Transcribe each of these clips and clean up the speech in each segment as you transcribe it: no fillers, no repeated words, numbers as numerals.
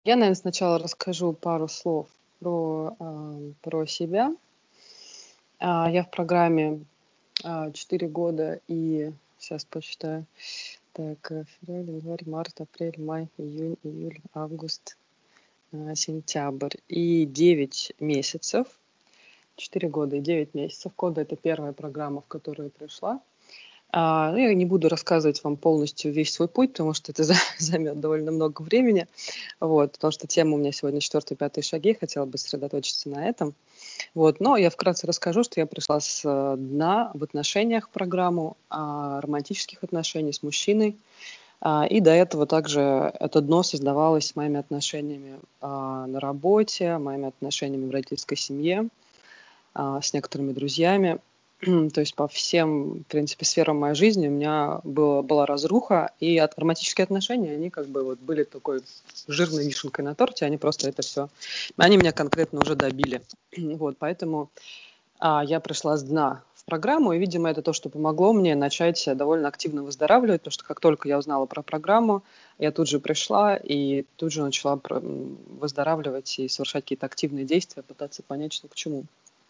Я, наверное, сначала расскажу пару слов про себя. Я в программе 4 года и сейчас посчитаю. Так, февраль, январь, март, апрель, май, июнь, июль, август, сентябрь. И 9 месяцев, 4 года и 9 месяцев. Кода — это первая программа, в которую я пришла. Ну, я не буду рассказывать вам полностью весь свой путь, потому что это займет довольно много времени. Вот, потому что тема у меня сегодня 4-й, 5-й шаги, хотела бы сосредоточиться на этом. Вот, но я вкратце расскажу, что я пришла с дна в отношениях в программу, романтических отношений с мужчиной. И до этого также это дно создавалось моими отношениями на работе, моими отношениями в родительской семье, с некоторыми друзьями. То есть по всем, в принципе, сферам моей жизни у меня была разруха, и романтические отношения, они как бы вот были такой жирной вишенкой на торте, они просто это все, они меня конкретно уже добили. Вот, поэтому я пришла с дна в программу, и, видимо, это то, что помогло мне начать довольно активно выздоравливать, потому что как только я узнала про программу, я тут же пришла и тут же начала выздоравливать и совершать какие-то активные действия, пытаться понять, что к чему.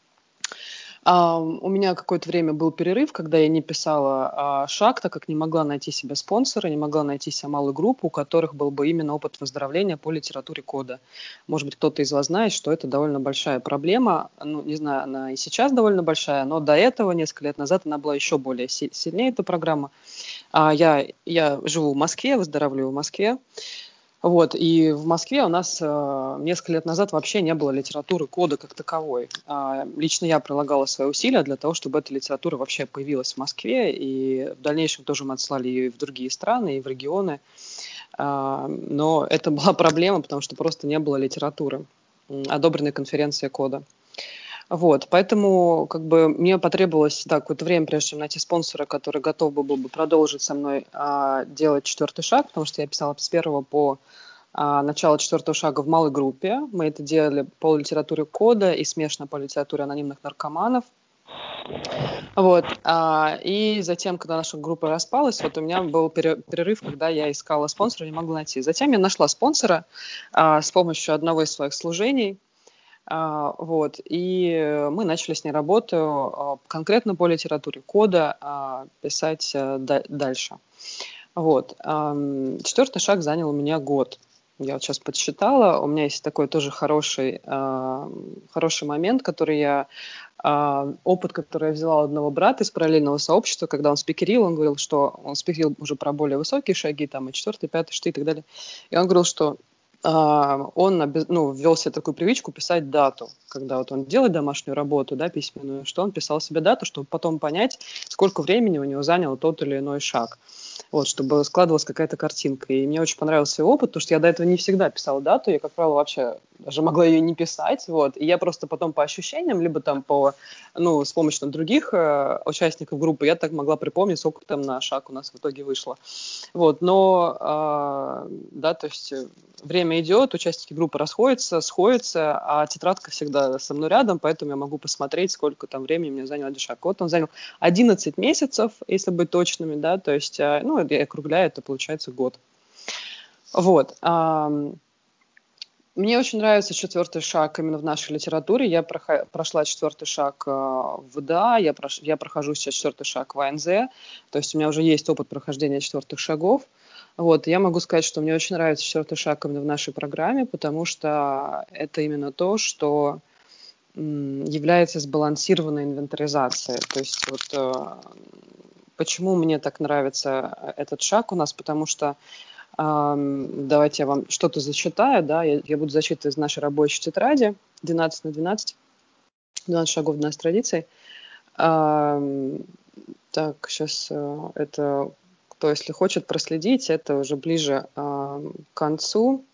У меня какое-то время был перерыв, когда я не писала шаг, так как не могла найти себе спонсора, не могла найти себе малую группу, у которых был бы именно опыт выздоровления по литературе кода. Может быть, кто-то из вас знает, что это довольно большая проблема. Ну, не знаю, она и сейчас довольно большая, но до этого, несколько лет назад, она была еще более сильнее, эта программа. Я живу в Москве, выздоравливаю в Москве. Вот, и в Москве у нас несколько лет назад вообще не было литературы кода как таковой. Лично я прилагала свои усилия для того, чтобы эта литература вообще появилась в Москве, и в дальнейшем тоже мы отслали ее и в другие страны, и в регионы. Но это была проблема, потому что просто не было литературы, одобренной конференции кода. Вот, поэтому как бы мне потребовалось какое-то время, прежде чем найти спонсора, который готов был бы продолжить со мной делать 4-й шаг, потому что я писала с 1 по начало 4-го шага в малой группе. Мы это делали по литературе кода и смешно по литературе анонимных наркоманов. Вот. И затем, когда наша группа распалась, вот у меня был перерыв, когда я искала спонсора, не могла найти. Затем я нашла спонсора с помощью одного из своих служений. Вот, и мы начали с ней работу конкретно по литературе кода писать дальше. Вот. 4-й шаг занял у меня год. Я вот сейчас подсчитала. У меня есть такой тоже хороший момент, опыт, который я взяла у одного брата из параллельного сообщества, когда он спикерил, он говорил, что он спикерил уже про более высокие шаги, там и 4-й, 5-й шаги и так далее. И он говорил, что он ввел себе такую привычку писать дату, когда вот он делает домашнюю работу, да, письменную, что он писал себе дату, чтобы потом понять, сколько времени у него занял тот или иной шаг. Вот, чтобы складывалась какая-то картинка. И мне очень понравился его опыт, потому что я до этого не всегда писала дату, я, как правило, вообще даже могла ее не писать, вот, и я просто потом по ощущениям, либо там с помощью других участников группы, я так могла припомнить, сколько там на шаг у нас в итоге вышло. Вот, но, то есть время идет, участники группы сходятся, а тетрадка всегда со мной рядом, поэтому я могу посмотреть, сколько там времени мне занял один шаг. Вот он занял 11 месяцев, если быть точными, да, то есть, я округляю, это получается год. Вот. Мне очень нравится 4-й шаг именно в нашей литературе. Я прошла 4-й шаг в ВДА, я прохожу сейчас 4-й шаг в АНЗ, то есть у меня уже есть опыт прохождения 4-х шагов. Вот, я могу сказать, что мне очень нравится 4-й шаг именно в нашей программе, потому что это именно то, что является сбалансированной инвентаризацией. То есть вот почему мне так нравится этот шаг у нас, потому что давайте я вам что-то зачитаю, да, я буду зачитывать из нашей рабочей тетради 12 на 12, 12 шагов, 12 традиций. Так, сейчас это, кто, если хочет проследить, это уже ближе к концу.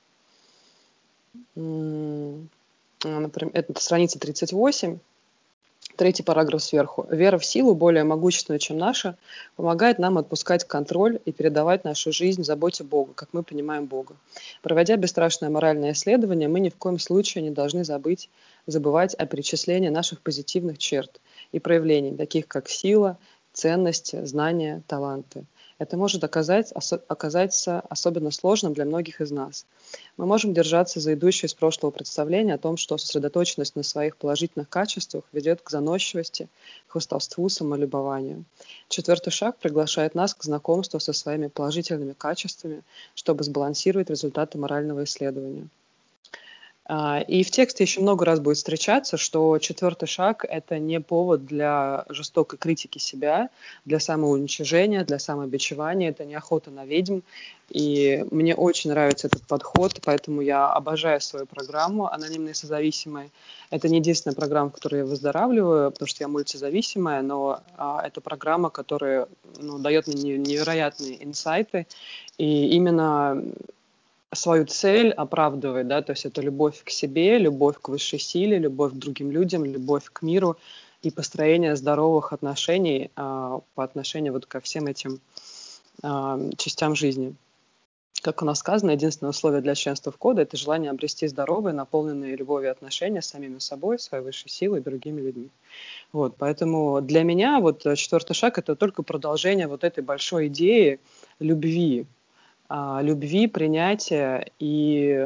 Например, это страница 38. 3-й параграф сверху. Вера в силу, более могущественная, чем наша, помогает нам отпускать контроль и передавать нашу жизнь в заботе Бога, как мы понимаем Бога. Проводя бесстрашное моральное исследование, мы ни в коем случае не должны забывать о перечислении наших позитивных черт и проявлений, таких как сила, ценности, знания, таланты. это может оказаться особенно сложным для многих из нас. Мы можем держаться за идущее из прошлого представление о том, что сосредоточенность на своих положительных качествах ведет к заносчивости, хвастовству, самолюбованию. Четвертый шаг приглашает нас к знакомству со своими положительными качествами, чтобы сбалансировать результаты морального исследования. И в тексте еще много раз будет встречаться, что четвертый шаг – это не повод для жестокой критики себя, для самоуничижения, для самобичевания, это не охота на ведьм. И мне очень нравится этот подход, поэтому я обожаю свою программу «Анонимные созависимые». Это не единственная программа, в которой я выздоравливаю, потому что я мультизависимая, но это программа, которая дает мне невероятные инсайты. И именно свою цель оправдывает, да, то есть это любовь к себе, любовь к высшей силе, любовь к другим людям, любовь к миру и построение здоровых отношений по отношению вот ко всем этим частям жизни. Как у нас сказано, единственное условие для членства в коде – это желание обрести здоровые, наполненные любовью отношения с самими собой, своей высшей силой и другими людьми. Вот, поэтому для меня вот четвертый шаг – это только продолжение вот этой большой идеи любви, принятия и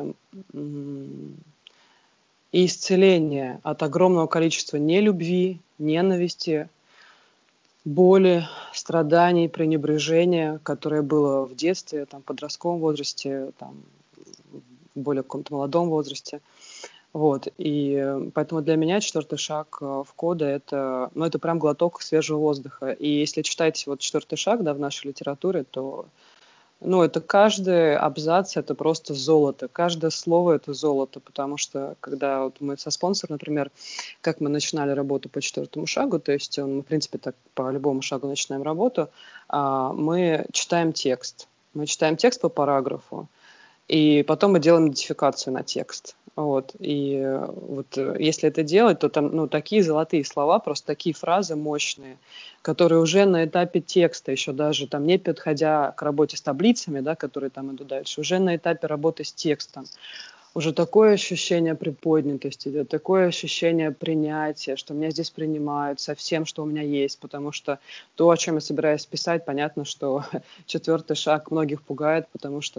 исцеления от огромного количества нелюбви, ненависти, боли, страданий, пренебрежения, которое было в детстве, там, в подростковом возрасте, там, в более каком-то молодом возрасте. Вот. И поэтому для меня четвертый шаг в коде это прям глоток свежего воздуха. И если читаете вот четвертый шаг, да, в нашей литературе, то это каждый абзац, это просто золото. Каждое слово – это золото, потому что, когда вот мы со спонсором, например, как мы начинали работу по четвертому шагу, то есть мы, в принципе, так по любому шагу начинаем работу, мы читаем текст. Мы читаем текст по параграфу, и потом мы делаем модификацию на текст. Вот. И вот если это делать, то там такие золотые слова, просто такие фразы мощные, которые уже на этапе текста, еще даже там не подходя к работе с таблицами, да, которые там идут дальше, уже на этапе работы с текстом, уже такое ощущение приподнятости, да, такое ощущение принятия, что меня здесь принимают со всем, что у меня есть, потому что то, о чем я собираюсь писать, понятно, что четвертый шаг многих пугает, потому что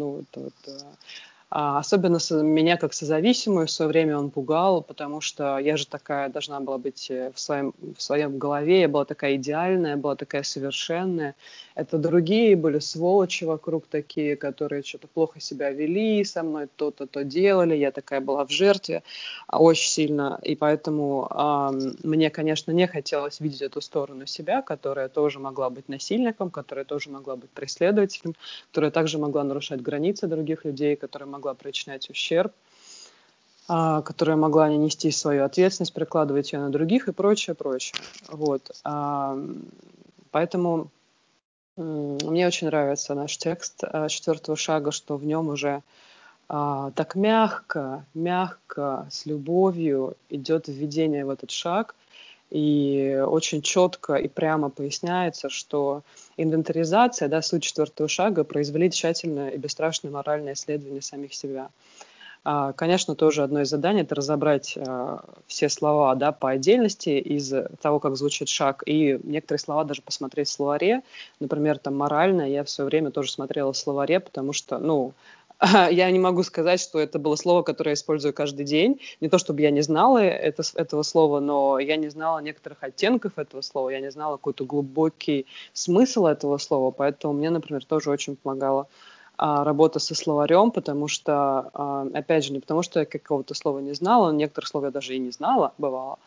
особенно меня как созависимую в свое время он пугал, потому что я же такая должна была быть в своем голове, я была такая идеальная, была такая совершенная. Это другие были сволочи вокруг такие, которые что-то плохо себя вели со мной, то-то, то делали. Я такая была в жертве очень сильно. И поэтому мне, конечно, не хотелось видеть эту сторону себя, которая тоже могла быть насильником, которая тоже могла быть преследователем, которая также могла нарушать границы других людей, которая могла причинять ущерб, которая могла не нести свою ответственность, перекладывать ее на других и прочее, прочее. Вот. Поэтому мне очень нравится наш текст четвертого шага, что в нем уже так мягко, с любовью идет введение в этот шаг, и очень четко и прямо поясняется, что инвентаризация, да, суть четвертого шага, произвели тщательное и бесстрашное моральное исследование самих себя. Конечно, тоже одно из заданий – это разобрать все слова, да, по отдельности из того, как звучит шаг, и некоторые слова даже посмотреть в словаре. Например, там «морально» я все время тоже смотрела в словаре, потому что, я не могу сказать, что это было слово, которое я использую каждый день. Не то, чтобы я не знала этого слова, но я не знала некоторых оттенков этого слова, я не знала какой-то глубокий смысл этого слова, поэтому мне, например, тоже очень помогало работа со словарем, потому что, опять же, не потому что я какого-то слова не знала, некоторых слов я даже и не знала, бывало,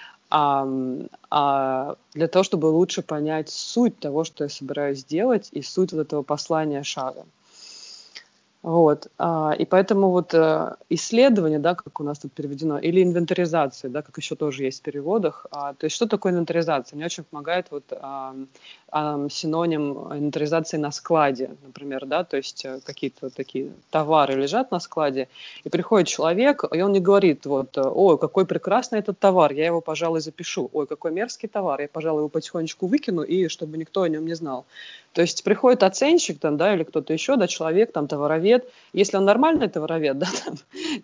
а для того, чтобы лучше понять суть того, что я собираюсь делать, и суть вот этого послания шага. Вот. И поэтому вот исследование, да, как у нас тут переведено, или инвентаризация, да, как еще тоже есть в переводах. То есть что такое инвентаризация? Мне очень помогает вот синоним инвентаризации на складе, например, да, то есть какие-то такие товары лежат на складе, и приходит человек, и он не говорит вот, ой, какой прекрасный этот товар, я его, пожалуй, запишу, ой, какой мерзкий товар, я, пожалуй, его потихонечку выкину, и чтобы никто о нем не знал. То есть приходит оценщик там, да, или кто-то еще, да, человек, там, товаровед. Если он нормальный товаровед, да, там,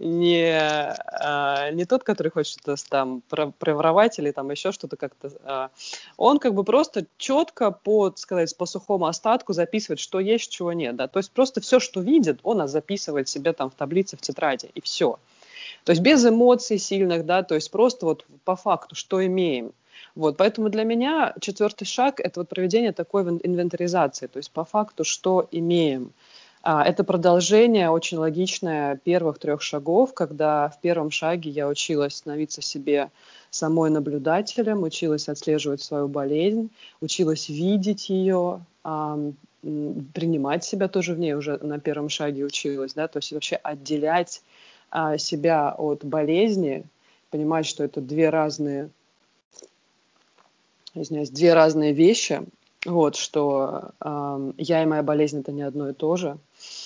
не тот, который хочет что-то там проворовать или там еще что-то как-то, он как бы просто четко по, так сказать, по сухому остатку записывает, что есть, чего нет, да, то есть просто все, что видит, он записывает себе там в таблице, в тетради, и все. То есть без эмоций сильных, да, то есть просто вот по факту, что имеем. Вот, поэтому для меня четвертый шаг – это вот проведение такой инвентаризации, то есть по факту, что имеем. Это продолжение очень логичное первых 3 шагов, когда в первом шаге я училась становиться себе самой наблюдателем, училась отслеживать свою болезнь, училась видеть ее, принимать себя тоже в ней уже на первом шаге училась, да, то есть вообще отделять себя от болезни, понимать, что это две разные вещи, вот, что я и моя болезнь – это не одно и то же.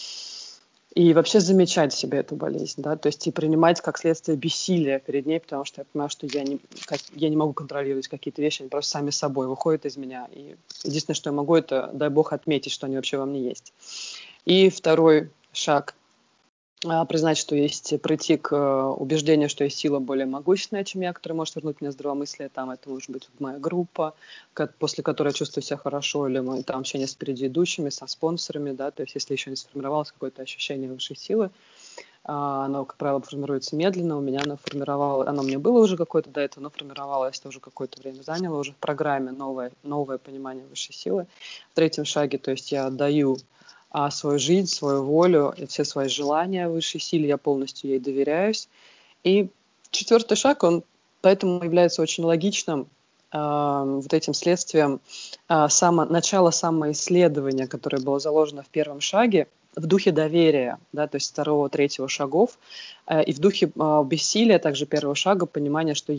И вообще замечать в себе эту болезнь, да, то есть и принимать как следствие бессилия перед ней, потому что я понимаю, что я не могу контролировать какие-то вещи, они просто сами собой выходят из меня. И единственное, что я могу, это, дай бог, отметить, что они вообще во мне есть. И второй шаг – признать, что есть, прийти к убеждению, что есть сила более могущественная, чем я, которая может вернуть мне здравомыслие. Там это может быть моя группа, после которой я чувствую себя хорошо, или там общение с впереди идущими, со спонсорами, да, то есть если еще не сформировалось какое-то ощущение высшей силы, оно, как правило, формируется медленно. У меня оно мне было уже какое-то до этого, но формировалось тоже какое-то время заняло уже в программе новое понимание высшей силы. В третьем шаге, то есть я отдаю свою жизнь, свою волю и все свои желания высшей силе, я полностью ей доверяюсь. И четвертый шаг, он поэтому является очень логичным вот этим следствием начала самоисследования, которое было заложено в первом шаге, в духе доверия, да, то есть второго, третьего шагов, и в духе бессилия, также первого шага, понимания, что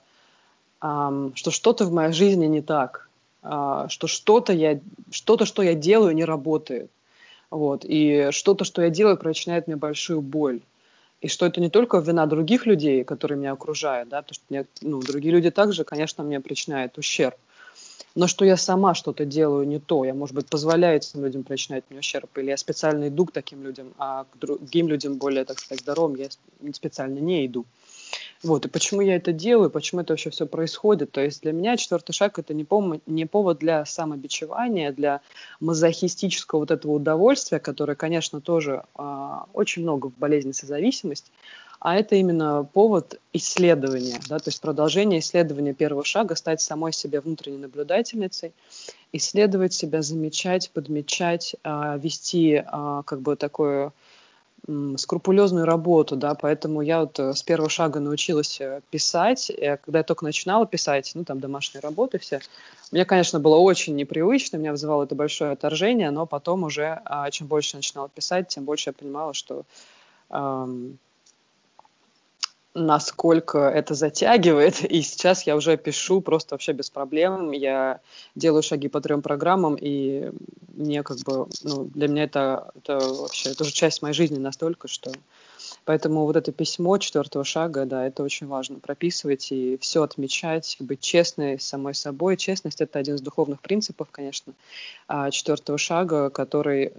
что что-то в моей жизни не так, что что-то, что я делаю, не работает. Вот, и что-то, что я делаю, причиняет мне большую боль. И что это не только вина других людей, которые меня окружают, да, потому что другие люди также, конечно, мне причиняют ущерб. Но что я сама что-то делаю не то, я, может быть, позволяю этим людям причинять мне ущерб, или я специально иду к таким людям, а к другим людям, более, так сказать, здоровым, я специально не иду. Вот, и почему я это делаю, почему это вообще все происходит. То есть для меня четвертый шаг – это не повод для самобичевания, для мазохистического вот этого удовольствия, которое, конечно, тоже очень много в болезни созависимость, а это именно повод исследования, да, то есть продолжение исследования первого шага, стать самой себе внутренней наблюдательницей, исследовать себя, замечать, подмечать, вести как бы такое скрупулезную работу, да, поэтому я вот с первого шага научилась писать. Когда я только начинала писать, там домашние работы все, мне, конечно, было очень непривычно, меня вызывало это большое отторжение, но потом уже, чем больше я начинала писать, тем больше я понимала, что насколько это затягивает, и сейчас я уже пишу просто вообще без проблем, я делаю шаги по 3 программам, и мне как бы, для меня это вообще тоже часть моей жизни настолько, что... Поэтому вот это письмо 4 шага, да, это очень важно прописывать и все отмечать, быть честной с самой собой. Честность – это один из духовных принципов, конечно, 4 шага, который...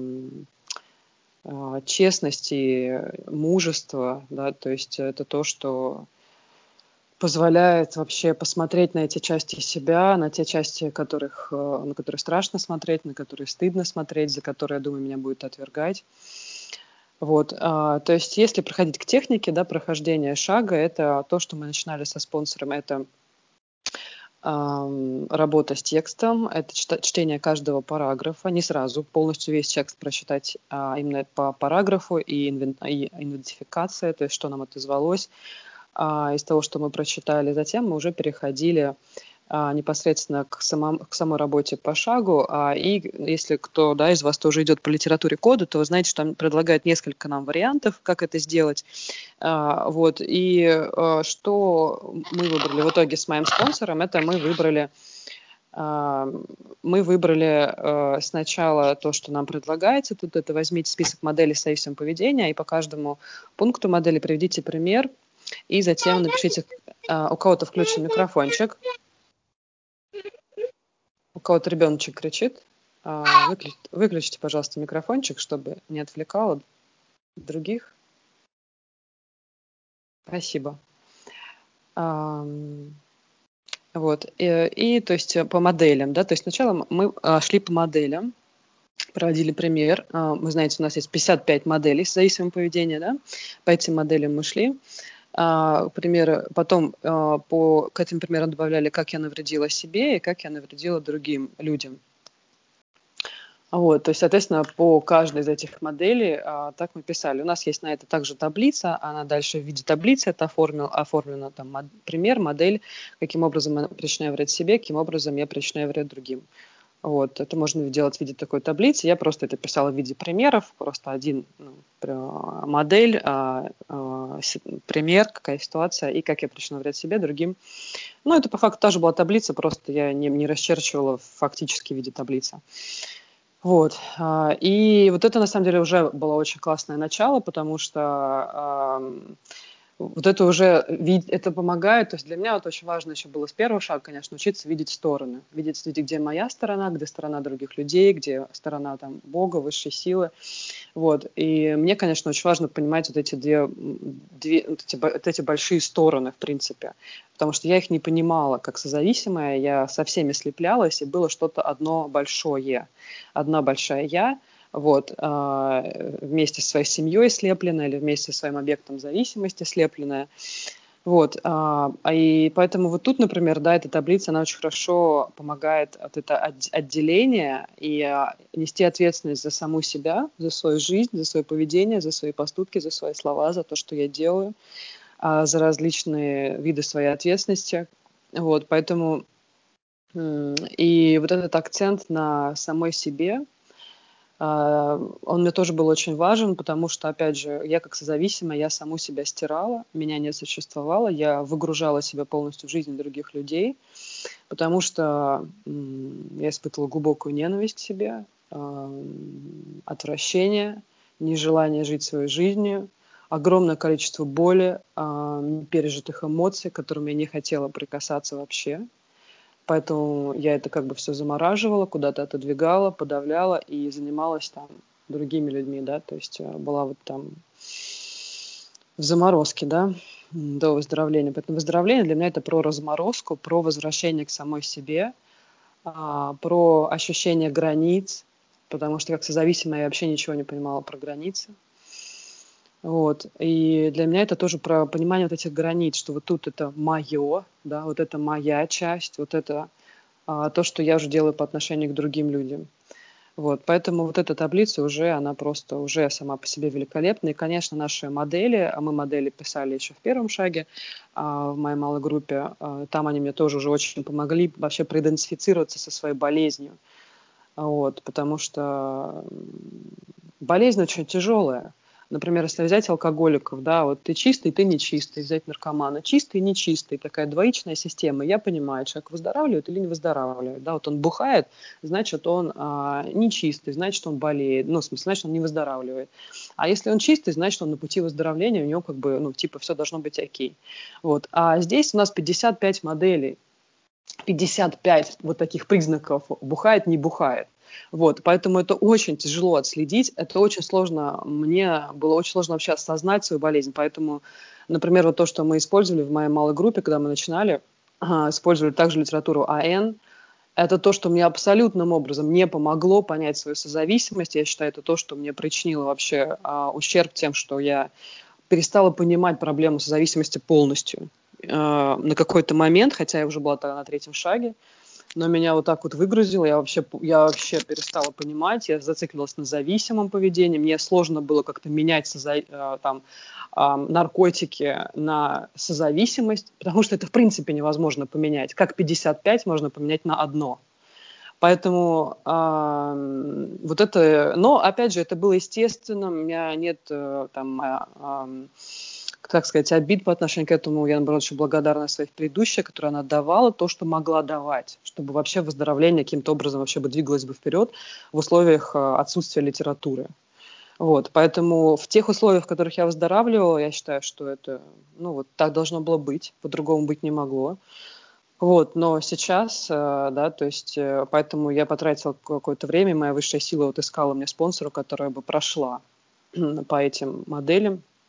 честность и мужество, да, то есть это то, что позволяет вообще посмотреть на эти части себя, на те части, на которые страшно смотреть, на которые стыдно смотреть, за которые, я думаю, меня будет отвергать. Вот, то есть если проходить к технике, да, прохождения шага, это то, что мы начинали со спонсором, это работа с текстом, это чтение каждого параграфа, не сразу полностью весь текст прочитать, именно по параграфу и идентификация, то есть что нам отозвалось из того, что мы прочитали. Затем мы уже переходили непосредственно к самой работе по шагу. И если кто из вас тоже идет по литературе кода, то вы знаете, что там предлагают несколько нам вариантов, как это сделать. Вот. И что мы выбрали в итоге с моим спонсором, это мы выбрали сначала то, что нам предлагается. Тут это возьмите список моделей с зависимым поведения, и по каждому пункту модели приведите пример, и затем напишите, у кого-то включен микрофончик. У кого-то ребеночек кричит. Выключите, пожалуйста, микрофончик, чтобы не отвлекало других. Спасибо. Вот. И то есть по моделям, да, то есть сначала мы шли по моделям, проводили пример. Вы знаете, у нас есть 55 моделей зависимого поведения, да, по этим моделям мы шли. Примеры, потом к этим примерам добавляли, как я навредила себе и как я навредила другим людям. Вот, то есть, соответственно, по каждой из этих моделей так мы писали. У нас есть на это также таблица, она дальше в виде таблицы это оформлена там пример, модель, каким образом я причиняю вред себе, каким образом я причиняю вред другим. Вот, это можно делать в виде такой таблицы. Я просто это писала в виде примеров, просто один модель, пример, какая ситуация и как я причиняю вред себе, другим. Ну, это по факту тоже была таблица, просто я не расчерчивала фактически в виде таблицы. Вот. И вот это, на самом деле, уже было очень классное начало, потому что вот это уже, это помогает. То есть для меня вот очень важно еще было с первого шага, конечно, учиться видеть стороны. Видеть, где моя сторона, где сторона других людей, где сторона там Бога, высшей силы. Вот. И мне, конечно, очень важно понимать вот эти вот эти большие стороны, в принципе. Потому что я их не понимала как созависимая, я со всеми слеплялась, и было что-то одно большое. Одна большая я, вот, вместе со своей семьей слепленная или вместе со своим объектом зависимости слепленная. Вот, и поэтому вот тут, например, да, эта таблица, она очень хорошо помогает вот это отделение и нести ответственность за саму себя, за свою жизнь, за свое поведение, за свои поступки, за свои слова, за то, что я делаю, за различные виды своей ответственности. Вот, поэтому и вот этот акцент на самой себе, он мне тоже был очень важен, потому что, опять же, я как созависимая, я саму себя стирала, меня не существовало, я выгружала себя полностью в жизнь других людей, потому что я испытывала глубокую ненависть к себе, отвращение, нежелание жить своей жизнью, огромное количество боли, непережитых эмоций, к которым я не хотела прикасаться вообще. Поэтому я это как бы все замораживала, куда-то отодвигала, подавляла и занималась там другими людьми, да, то есть была вот там в заморозке, да, до выздоровления. Поэтому выздоровление для меня это про разморозку, про возвращение к самой себе, про ощущение границ, потому что как созависимая я вообще ничего не понимала про границы. Вот. И для меня это тоже про понимание вот этих границ, что вот тут это мое, да, вот это моя часть, вот это то, что я уже делаю по отношению к другим людям. Вот, поэтому вот эта таблица уже, она просто уже сама по себе великолепна. И, конечно, наши модели, мы модели писали еще в первом шаге в моей малой группе, там они мне тоже уже очень помогли вообще проидентифицироваться со своей болезнью. Вот, потому что болезнь очень тяжелая. Например, если взять алкоголиков, да, вот ты чистый, ты нечистый, взять наркомана, чистый, нечистый, такая двоичная система. Я понимаю, человек выздоравливает или не выздоравливает, да, вот он бухает, значит, он нечистый, значит, он болеет, ну, в смысле, значит, он не выздоравливает. А если он чистый, значит, он на пути выздоровления, у него как бы, ну, типа, все должно быть окей. Вот. А здесь у нас 55 моделей, 55 вот таких признаков бухает, не бухает. Вот, поэтому это очень тяжело отследить, это очень сложно, мне было очень сложно вообще осознать свою болезнь, поэтому, например, вот то, что мы использовали в моей малой группе, когда мы начинали, использовали также литературу АН, это то, что мне абсолютным образом не помогло понять свою созависимость, я считаю, это то, что мне причинило вообще ущерб тем, что я перестала понимать проблему созависимости полностью на какой-то момент, хотя я уже была тогда на третьем шаге, но меня вот так вот выгрузило, я вообще перестала понимать, я зациклилась на зависимом поведении, мне сложно было как-то менять наркотики на созависимость, потому что это в принципе невозможно поменять, как 55 можно поменять на одно. Поэтому вот это, но опять же, это было естественно, у меня нет так сказать, обид по отношению к этому. Я, наоборот, очень благодарна своей предыдущей, которая она давала то, что могла давать, чтобы вообще выздоровление каким-то образом вообще бы двигалось бы вперед в условиях отсутствия литературы. Вот, поэтому в тех условиях, в которых я выздоравливала, я считаю, что это, ну, вот так должно было быть, по-другому быть не могло. Вот, но сейчас, да, то есть, поэтому я потратила какое-то время, моя высшая сила вот искала мне спонсора, которая бы прошла по этим моделям,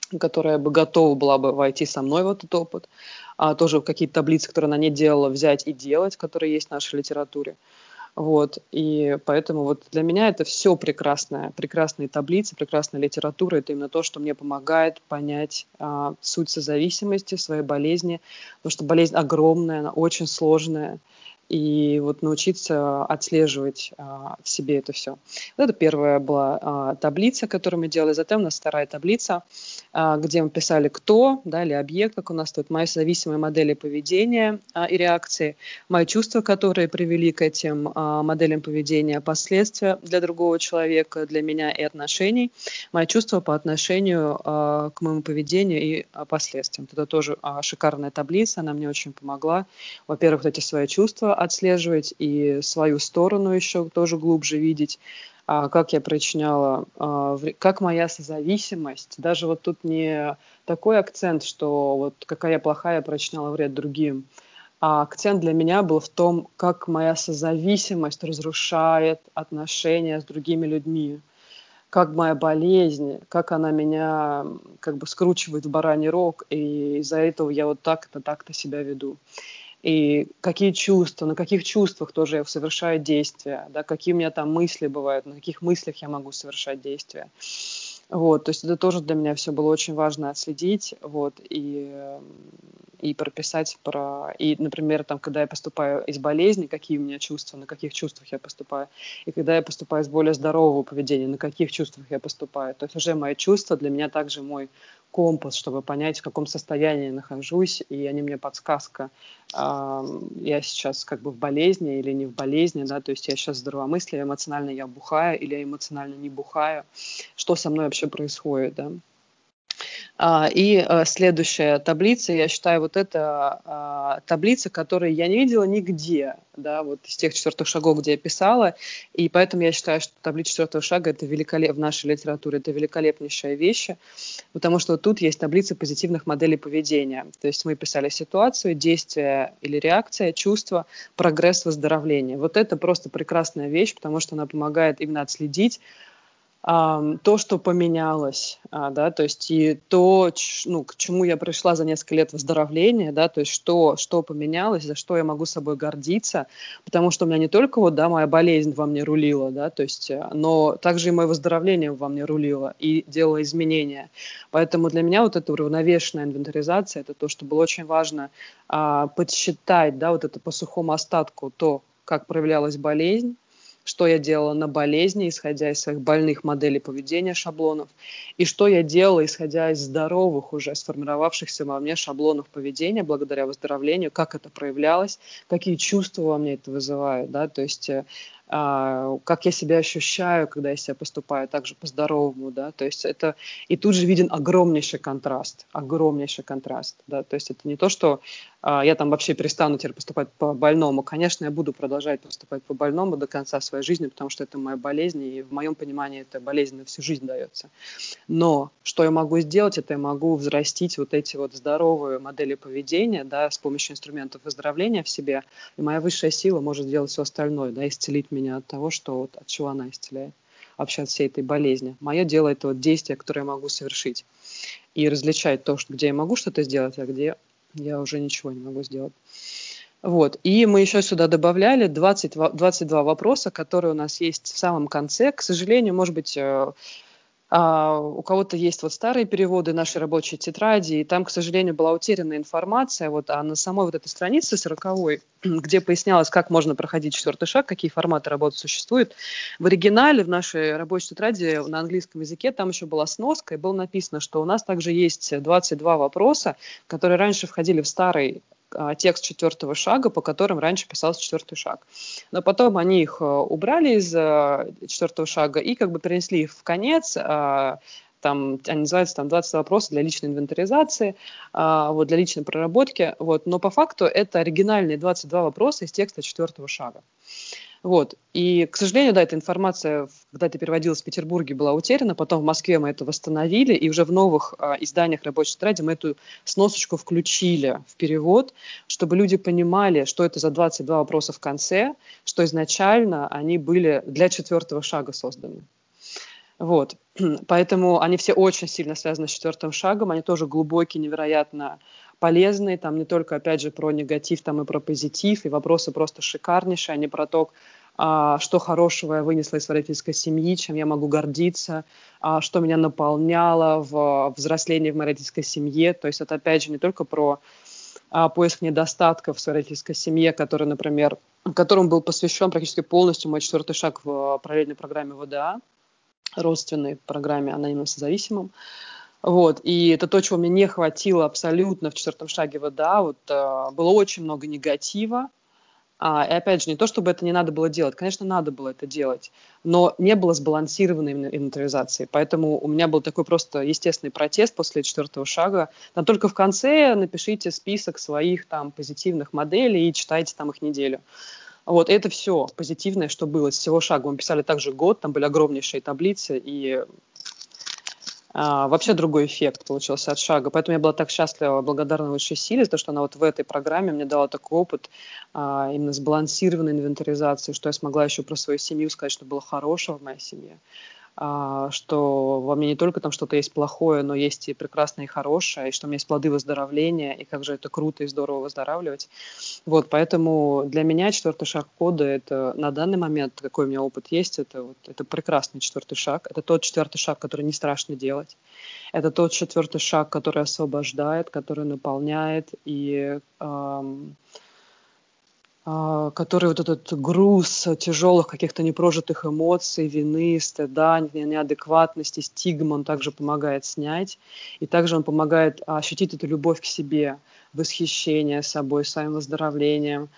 которая бы готова была бы войти со мной в этот опыт. Тоже какие-то таблицы, которые она не делала, взять и делать, которые есть в нашей литературе. Вот, и поэтому вот для меня это все прекрасное, прекрасные таблицы, прекрасная литература. Это именно то, что мне помогает понять суть созависимости, своей болезни, потому что болезнь огромная, она очень сложная, и вот научиться отслеживать в себе это все. Вот это первая была таблица, которую мы делали. Затем у нас вторая таблица, где мы писали кто, да, или объект, как у нас тут, мои зависимые модели поведения и реакции, мои чувства, которые привели к этим моделям поведения, последствия для другого человека, для меня и отношений, мои чувства по отношению к моему поведению и последствиям. Это тоже шикарная таблица, она мне очень помогла. Во-первых, эти свои чувства отслеживать и свою сторону еще тоже глубже видеть, как я причиняла, как моя созависимость, даже вот тут не такой акцент, что вот какая я плохая причиняла вред другим, а акцент для меня был в том, как моя созависимость разрушает отношения с другими людьми, как моя болезнь, как она меня как бы скручивает в бараний рог, и из-за этого я вот так-то себя веду. И какие чувства, на каких чувствах тоже я совершаю действия, да, какие у меня там мысли бывают, на каких мыслях я могу совершать действия. Вот, то есть это тоже для меня все было очень важно отследить, вот, и прописать про... И, например, там, когда я поступаю из болезни, какие у меня чувства, на каких чувствах я поступаю, и когда я поступаю из более здорового поведения, на каких чувствах я поступаю. То есть уже мои чувства для меня также мой компас, чтобы понять, в каком состоянии я нахожусь, и они мне подсказка, я сейчас как бы в болезни или не в болезни, да, то есть я сейчас здравомыслие, эмоционально я бухаю или я эмоционально не бухаю, что со мной вообще происходит, да. Следующая таблица, я считаю, вот это таблица, которую я не видела нигде, да, вот из тех 4 шагов, где я писала, и поэтому я считаю, что таблица 4 шага это в нашей литературе это великолепнейшая вещь, потому что вот тут есть таблица позитивных моделей поведения, то есть мы писали ситуацию, действие или реакция, чувство, прогресс, выздоровление. Вот это просто прекрасная вещь, потому что она помогает именно отследить то, что поменялось, да, то есть и то, к чему я пришла за несколько лет выздоровления, да, то есть что поменялось, за что я могу собой гордиться, потому что у меня не только вот, да, моя болезнь во мне рулила, да, то есть, но также и мое выздоровление во мне рулило и делало изменения. Поэтому для меня вот эта уравновешенная инвентаризация, это то, что было очень важно подсчитать, да, вот это по сухому остатку, то, как проявлялась болезнь, что я делала на болезни, исходя из своих больных моделей поведения, шаблонов, и что я делала, исходя из здоровых, уже сформировавшихся во мне шаблонов поведения, благодаря выздоровлению, как это проявлялось, какие чувства во мне это вызывает, да, то есть как я себя ощущаю, когда я себя поступаю также по-здоровому, да, то есть это, и тут же виден огромнейший контраст, да, то есть это не то, что я там вообще перестану теперь поступать по больному, конечно, я буду продолжать поступать по больному до конца своей жизни, потому что это моя болезнь, и в моем понимании это болезнь на всю жизнь дается. Но что я могу сделать, это я могу взрастить вот эти вот здоровые модели поведения, да, с помощью инструментов выздоровления в себе, и моя высшая сила может сделать все остальное, да, исцелить меня от того, что вот, от чего она исцеляет, вообще от всей этой болезни. Мое дело – это вот действие, которое я могу совершить, и различать то, где я могу что-то сделать, а где я уже ничего не могу сделать. Вот. И мы еще сюда добавляли 22 вопроса, которые у нас есть в самом конце. К сожалению, может быть, у кого-то есть вот старые переводы нашей рабочей тетради, и там, к сожалению, была утеряна информация, вот, а на самой вот этой странице 40-й, где пояснялось, как можно проходить 4-й шаг, какие форматы работы существуют, в оригинале, в нашей рабочей тетради на английском языке, там еще была сноска, и было написано, что у нас также есть 22 вопроса, которые раньше входили в старый текст 4-го шага, по которым раньше писался 4-й шаг. Но потом они их убрали из 4-го шага и как бы перенесли их в конец. Там, они называются там 20 вопросов для личной инвентаризации, вот, для личной проработки. Вот. Но по факту это оригинальные 22 вопроса из текста 4-го шага. Вот. И, к сожалению, да, эта информация, когда это переводилось в Петербурге, была утеряна. Потом в Москве мы это восстановили, и уже в новых изданиях рабочей тетради мы эту сносочку включили в перевод, чтобы люди понимали, что это за 22 вопроса в конце, что изначально они были для 4-го шага созданы. Вот. Поэтому они все очень сильно связаны с четвертым шагом, они тоже глубокие, невероятно полезные, там не только, опять же, про негатив, там и про позитив, и вопросы просто шикарнейшие, они про то, что хорошего я вынесла из родительской семьи, чем я могу гордиться, что меня наполняло в взрослении в моей родительской семье. То есть это, опять же, не только про поиск недостатков в своей родительской семье, который, например, которому был посвящен практически полностью мой четвертый шаг в параллельной программе ВДА, родственной программе анонимным созависимым. Вот. И это то, чего мне не хватило абсолютно в четвертом шаге ВДА. Вот, было очень много негатива. И опять же, не то, чтобы это не надо было делать. Конечно, надо было это делать. Но не было сбалансированной инвентаризации. Поэтому у меня был такой просто естественный протест после четвертого шага. Там только в конце напишите список своих там позитивных моделей и читайте там их неделю. Вот, это все позитивное, что было с всего шага. Мы писали также год, там были огромнейшие таблицы, и вообще другой эффект получился от шага. Поэтому я была так счастлива, благодарна высшей силе за то, что она вот в этой программе мне дала такой опыт именно сбалансированной инвентаризации, что я смогла еще про свою семью сказать, что было хорошего в моей семье. Что во мне не только там что-то есть плохое, но есть и прекрасное, и хорошее, и что у меня есть плоды выздоровления, и как же это круто и здорово выздоравливать. Вот, поэтому для меня четвертый шаг кода – это на данный момент, какой у меня опыт есть, это прекрасный четвертый шаг. Это тот четвертый шаг, который не страшно делать. Это тот четвертый шаг, который освобождает, который наполняет и который вот этот груз тяжелых каких-то непрожитых эмоций, вины, стыда, неадекватности, стигмы, он также помогает снять. И также он помогает ощутить эту любовь к себе, восхищение собой, своим выздоровлением,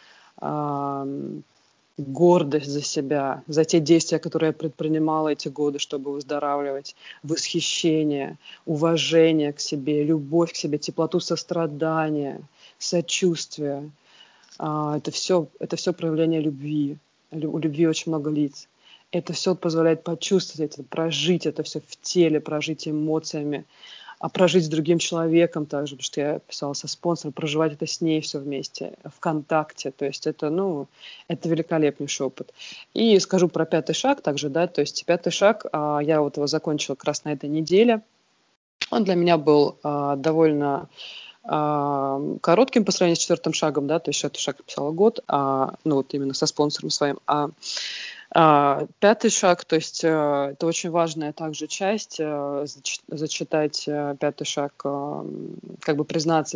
гордость за себя, за те действия, которые я предпринимала эти годы, чтобы выздоравливать, восхищение, уважение к себе, любовь к себе, теплоту сострадания, сочувствие. Это все проявление любви. У любви очень много лиц. Это все позволяет почувствовать это, прожить это все в теле, прожить эмоциями, прожить с другим человеком также, потому что я писала со спонсором, проживать это с ней все вместе, в контакте. То есть это великолепнейший опыт. И скажу про пятый шаг также, да, то есть пятый шаг, я вот его закончила как раз на этой неделе. Он для меня был довольно коротким по сравнению с четвертым шагом, да, то есть четвертый шаг я писала год, вот именно со спонсором своим, пятый шаг, то есть это очень важная также часть, зачитать пятый шаг, как бы признаться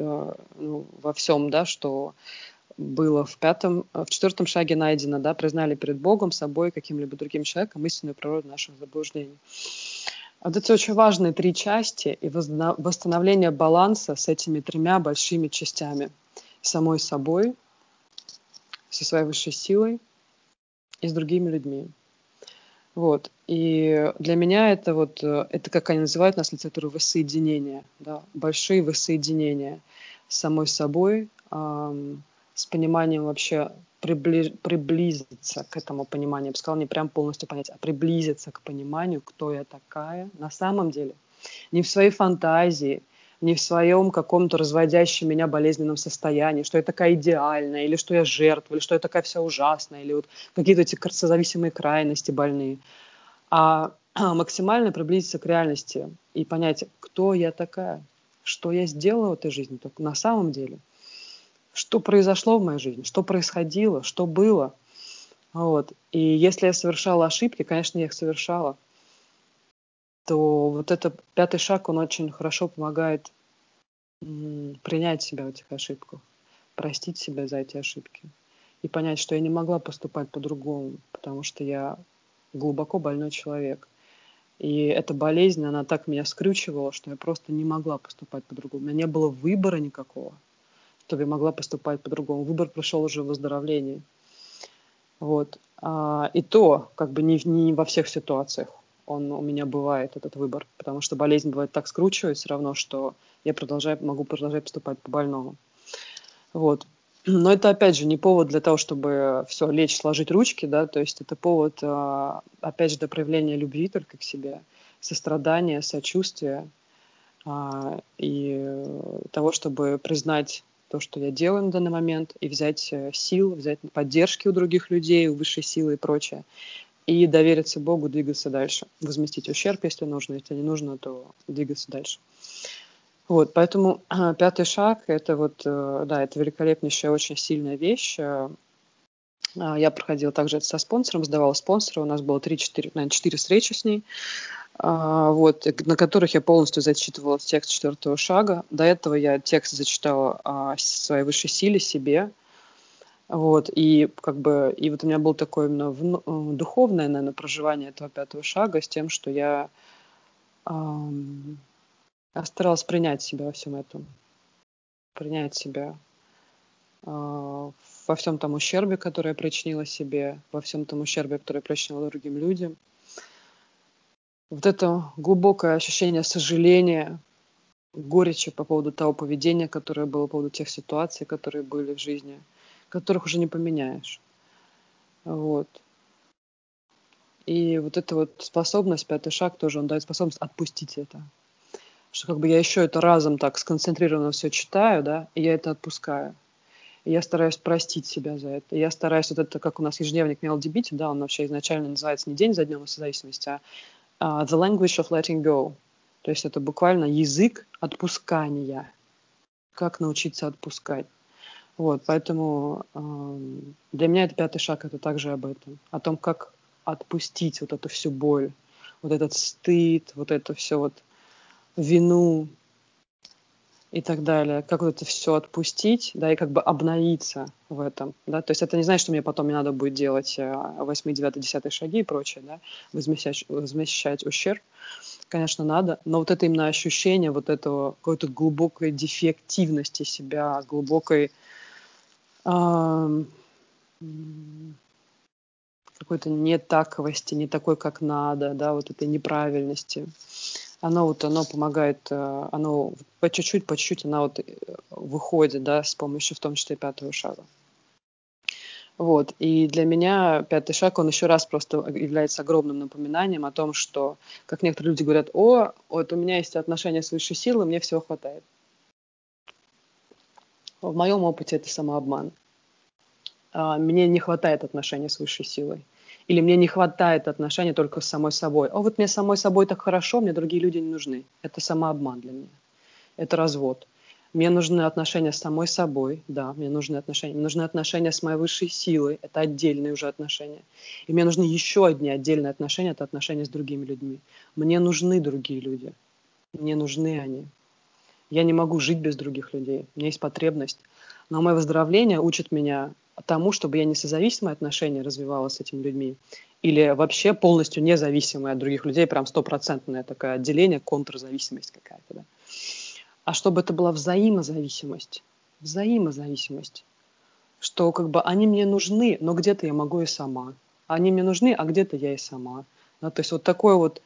во всем, да, что было в четвертом шаге найдено, да, признали перед Богом, собой, каким-либо другим человеком истинную природу наших заблуждений. Вот это очень важные три части и восстановление баланса с этими тремя большими частями. Самой собой, со своей высшей силой и с другими людьми. Вот. И для меня это как они называют у нас литературу, воссоединение, да, большие воссоединения с самой собой, с пониманием вообще приблизиться к этому пониманию. Я бы сказала, не прям полностью понять, а приблизиться к пониманию, кто я такая на самом деле. Не в своей фантазии, не в своем каком-то разводящем меня болезненном состоянии, что я такая идеальная, или что я жертва, или что я такая вся ужасная, или вот какие-то эти созависимые крайности больные. Максимально приблизиться к реальности и понять, кто я такая, что я сделала в этой жизни только на самом деле. Что произошло в моей жизни, что происходило, что было. Вот. И если я совершала ошибки, конечно, я их совершала, то вот этот пятый шаг, он очень хорошо помогает принять себя в этих ошибках, простить себя за эти ошибки и понять, что я не могла поступать по-другому, потому что я глубоко больной человек. И эта болезнь, она так меня скрючивала, что я просто не могла поступать по-другому. У меня не было выбора никакого, чтобы я могла поступать по-другому. Выбор пришел уже в выздоровлении. Вот. И то, как бы не во всех ситуациях он у меня бывает, этот выбор, потому что болезнь бывает так скручивает все равно, что я могу продолжать поступать по-больному. Вот. Но это, опять же, не повод для того, чтобы все, лечь, сложить ручки, да, то есть это повод, опять же, для проявления любви только к себе, сострадания, сочувствия и того, чтобы признать то, что я делаю на данный момент, и взять сил, взять поддержки у других людей, у высшей силы и прочее. и довериться Богу, двигаться дальше. Возместить ущерб, если нужно. Если не нужно, то двигаться дальше. Вот, поэтому пятый шаг – это вот, да, это великолепнейшая, очень сильная вещь. Я проходила также это со спонсором, сдавала спонсора. У нас было 3-4, наверное, 4 встречи с ней, вот, на которых я полностью зачитывала текст четвертого шага. До этого я текст зачитала о своей высшей силе, себе. Вот, и как бы, и вот у меня было такое именно духовное, наверное, проживание этого пятого шага с тем, что я старалась принять себя во всем этом, принять себя во всем том ущербе, который я причинила себе, во всем том ущербе, который я причинила другим людям. Вот это глубокое ощущение сожаления, горечи по поводу того поведения, которое было, по поводу тех ситуаций, которые были в жизни, которых уже не поменяешь. Вот. И вот эта вот способность, пятый шаг тоже, он дает способность отпустить это. Что как бы я еще это разом так сконцентрированно все читаю, да, и я это отпускаю. И я стараюсь простить себя за это. И я стараюсь вот это, как у нас ежедневник Мел Дебити, да, он вообще изначально называется не день за днем созависимости, а the language of letting go. То есть это буквально язык отпускания. Как научиться отпускать. Вот, поэтому для меня это пятый шаг, это также об этом. О том, как отпустить вот эту всю боль, вот этот стыд, вот это все вот вину и так далее. Как вот это все отпустить, да, и как бы обновиться в этом, да. То есть это не значит, что мне потом не надо будет делать 8, 9, 10 шаги и прочее, да, возмещать ущерб. Конечно, надо, но вот это именно ощущение вот этого какой-то глубокой дефективности себя, глубокой какой-то нетаковости, не такой, как надо, да, вот этой неправильности. Оно помогает, оно по чуть-чуть она вот выходит, да, с помощью в том числе пятого шага. Вот, и для меня пятый шаг, он еще раз просто является огромным напоминанием о том, что, как некоторые люди говорят, вот у меня есть отношения с высшей силой, мне всего хватает. В моем опыте это самообман. Мне не хватает отношений с высшей силой. Или мне не хватает отношений только с самой собой. Вот мне с самой собой так хорошо, мне другие люди не нужны. Это самообман для меня. Это развод. Мне нужны отношения с самой собой, да, мне нужны отношения. Мне нужны отношения с моей высшей силой, это отдельные уже отношения. И мне нужны еще одни отдельные отношения, это отношения с другими людьми. Мне нужны другие люди, мне нужны они. Я не могу жить без других людей, у меня есть потребность. Но мое выздоровление учит меня тому, чтобы я не созависимые отношения развивала с этими людьми, или вообще полностью независимые от других людей, прям стопроцентное такое отделение, контрзависимость какая-то, да. А чтобы это была взаимозависимость, что как бы они мне нужны, но где-то я могу и сама. Они мне нужны, а где-то я и сама. Да, то есть вот такое вот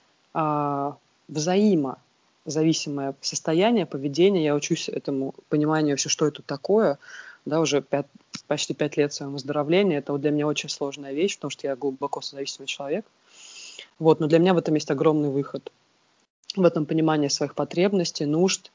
взаимозависимое состояние, поведение. Я учусь этому пониманию вообще, что это такое. Да, уже почти 5 лет своего выздоровления. Это вот для меня очень сложная вещь, потому что я глубоко созависимый человек. Вот, но для меня в этом есть огромный выход. В этом понимании своих потребностей, нужд,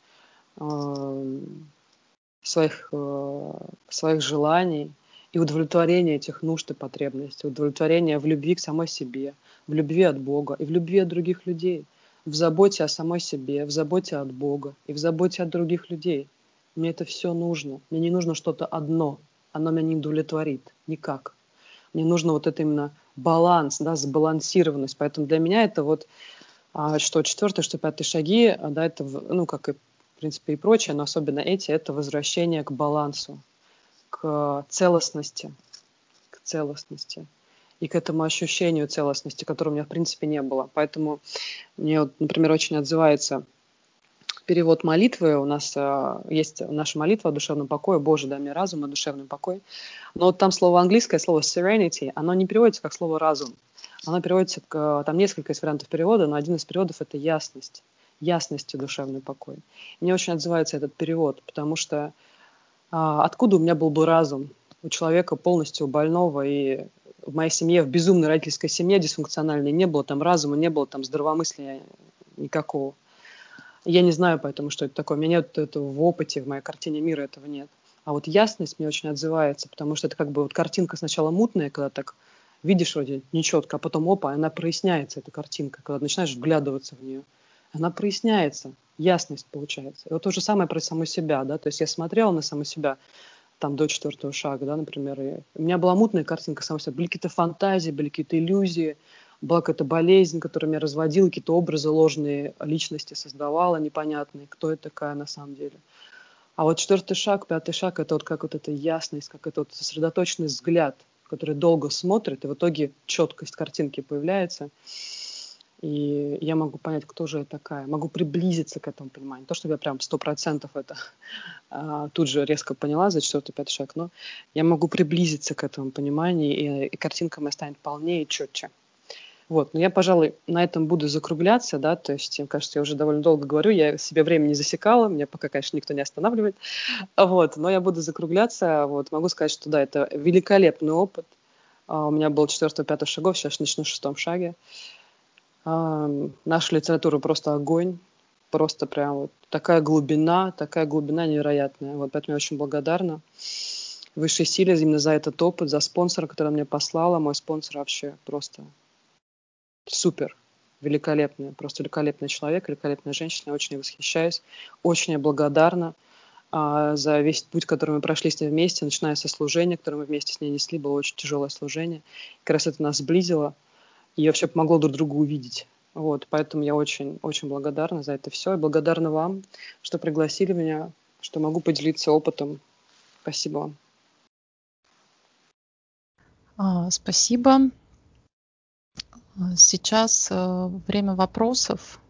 своих желаний и удовлетворения этих нужд и потребностей, удовлетворения в любви к самой себе, в любви от Бога и в любви от других людей, в заботе о самой себе, в заботе от Бога и в заботе от других людей. Мне это все нужно. Мне не нужно что-то одно. Оно меня не удовлетворит никак. Мне нужно вот это именно баланс, да, сбалансированность. Поэтому для меня это вот что четвертое, что пятые шаги, да, это, как и в принципе и прочее, но особенно эти, это возвращение к балансу, к целостности и к этому ощущению целостности, которого у меня в принципе не было. Поэтому мне, вот, например, очень отзывается перевод молитвы. У нас есть наша молитва о душевном покое, Боже, дай мне разум, о душевном покое. Но вот там слово английское, слово serenity, оно не переводится как слово разум. Оно переводится, там несколько из вариантов перевода, но один из переводов – это ясность и душевный покой. Мне очень отзывается этот перевод, потому что откуда у меня был бы разум у человека полностью больного, и в моей семье, в безумной родительской семье дисфункциональной не было там разума, не было там здравомыслия никакого. Я не знаю поэтому, что это такое. У меня нет этого в опыте, в моей картине мира этого нет. А вот ясность мне очень отзывается, потому что это как бы вот картинка сначала мутная, когда так видишь вроде нечетко, а потом опа, она проясняется, эта картинка, когда начинаешь вглядываться в нее. Она проясняется, ясность получается. И вот то же самое про саму себя, да, то есть я смотрела на саму себя там до 4-го шага, да, например, и у меня была мутная картинка самой себя, были какие-то фантазии, были какие-то иллюзии, была какая-то болезнь, которая меня разводила, какие-то образы ложные личности создавала, непонятные, кто я такая на самом деле. А вот 4-й шаг, 5-й шаг — это вот как вот эта ясность, как это вот сосредоточенный взгляд, который долго смотрит, и в итоге четкость картинки появляется. И я могу понять, кто же я такая, могу приблизиться к этому пониманию. То, чтобы я прям 100% это тут же резко поняла за 4-5 шаг, но я могу приблизиться к этому пониманию, и картинка моя станет полнее и четче. Вот, но я, пожалуй, на этом буду закругляться, да, то есть, мне кажется, я уже довольно долго говорю, я себе время не засекала, меня пока, конечно, никто не останавливает, вот, но я буду закругляться, вот, могу сказать, что, да, это великолепный опыт, у меня был 4-5 шагов, сейчас начну в 6-м шаге, наша литература просто огонь, просто прям вот такая глубина невероятная, вот, поэтому я очень благодарна высшей силе именно за этот опыт, за спонсора, который мне послала, мой спонсор вообще просто супер, великолепный, просто великолепный человек, великолепная женщина, я очень ей восхищаюсь, очень ей благодарна за весь путь, который мы прошли с ней вместе, начиная со служения, которое мы вместе с ней несли, было очень тяжелое служение. Как раз это нас сблизило и вообще помогло друг другу увидеть. Вот, поэтому я очень, очень благодарна за это все. И благодарна вам, что пригласили меня, что могу поделиться опытом. Спасибо вам. Спасибо. Сейчас время вопросов.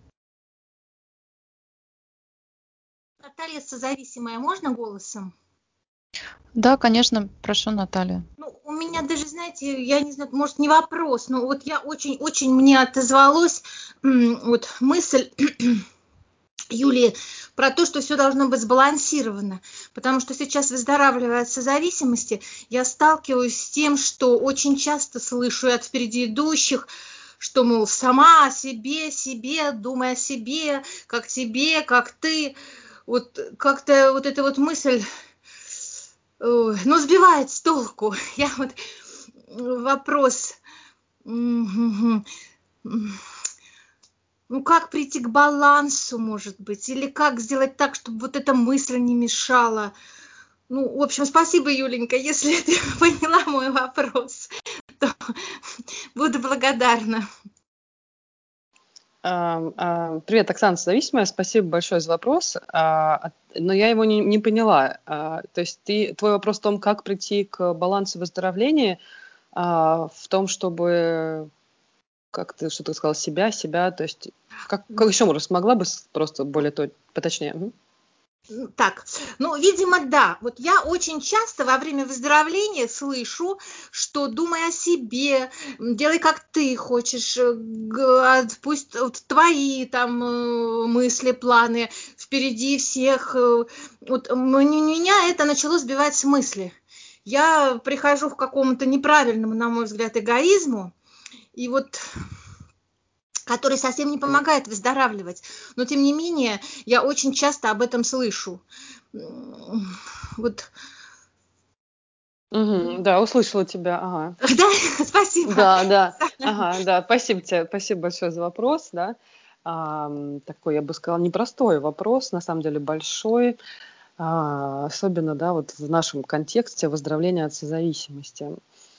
Наталья созависимая, можно голосом? Да, конечно, прошу, Наталья. Ну, у меня даже, знаете, я не знаю, может, не вопрос, но вот я очень мне отозвалась вот мысль Юлии про то, что все должно быть сбалансировано, потому что сейчас, выздоравливая от созависимости, я сталкиваюсь с тем, что очень часто слышу от впереди идущих, что, мол, сама о себе, думай о себе, как ты. Вот как-то вот эта вот мысль, ну, сбивает с толку. Я вот вопрос, ну, как прийти к балансу, может быть, или как сделать так, чтобы вот эта мысль не мешала. Ну, в общем, спасибо, Юленька, если ты поняла мой вопрос, то буду благодарна. Привет, Оксана Созависимая, спасибо большое за вопрос, но я его не поняла. То есть твой вопрос в том, как прийти к балансу выздоровления, в том, чтобы, как ты что-то сказала, себя, то есть как еще раз могла бы просто более поточнее? Так, ну, видимо, да. Вот я очень часто во время выздоровления слышу, что думай о себе, делай как ты хочешь, пусть вот твои там мысли, планы впереди всех. Вот меня это начало сбивать с мысли. Я прихожу к какому-то неправильному, на мой взгляд, эгоизму, и вот который совсем не помогает выздоравливать. Но, тем не менее, я очень часто об этом слышу. Вот. Да, услышала тебя, ага. Да, спасибо. Да, ага, да, спасибо тебе, спасибо большое за вопрос, да. Такой, я бы сказала, непростой вопрос, на самом деле большой, особенно, да, вот в нашем контексте выздоровления от созависимости.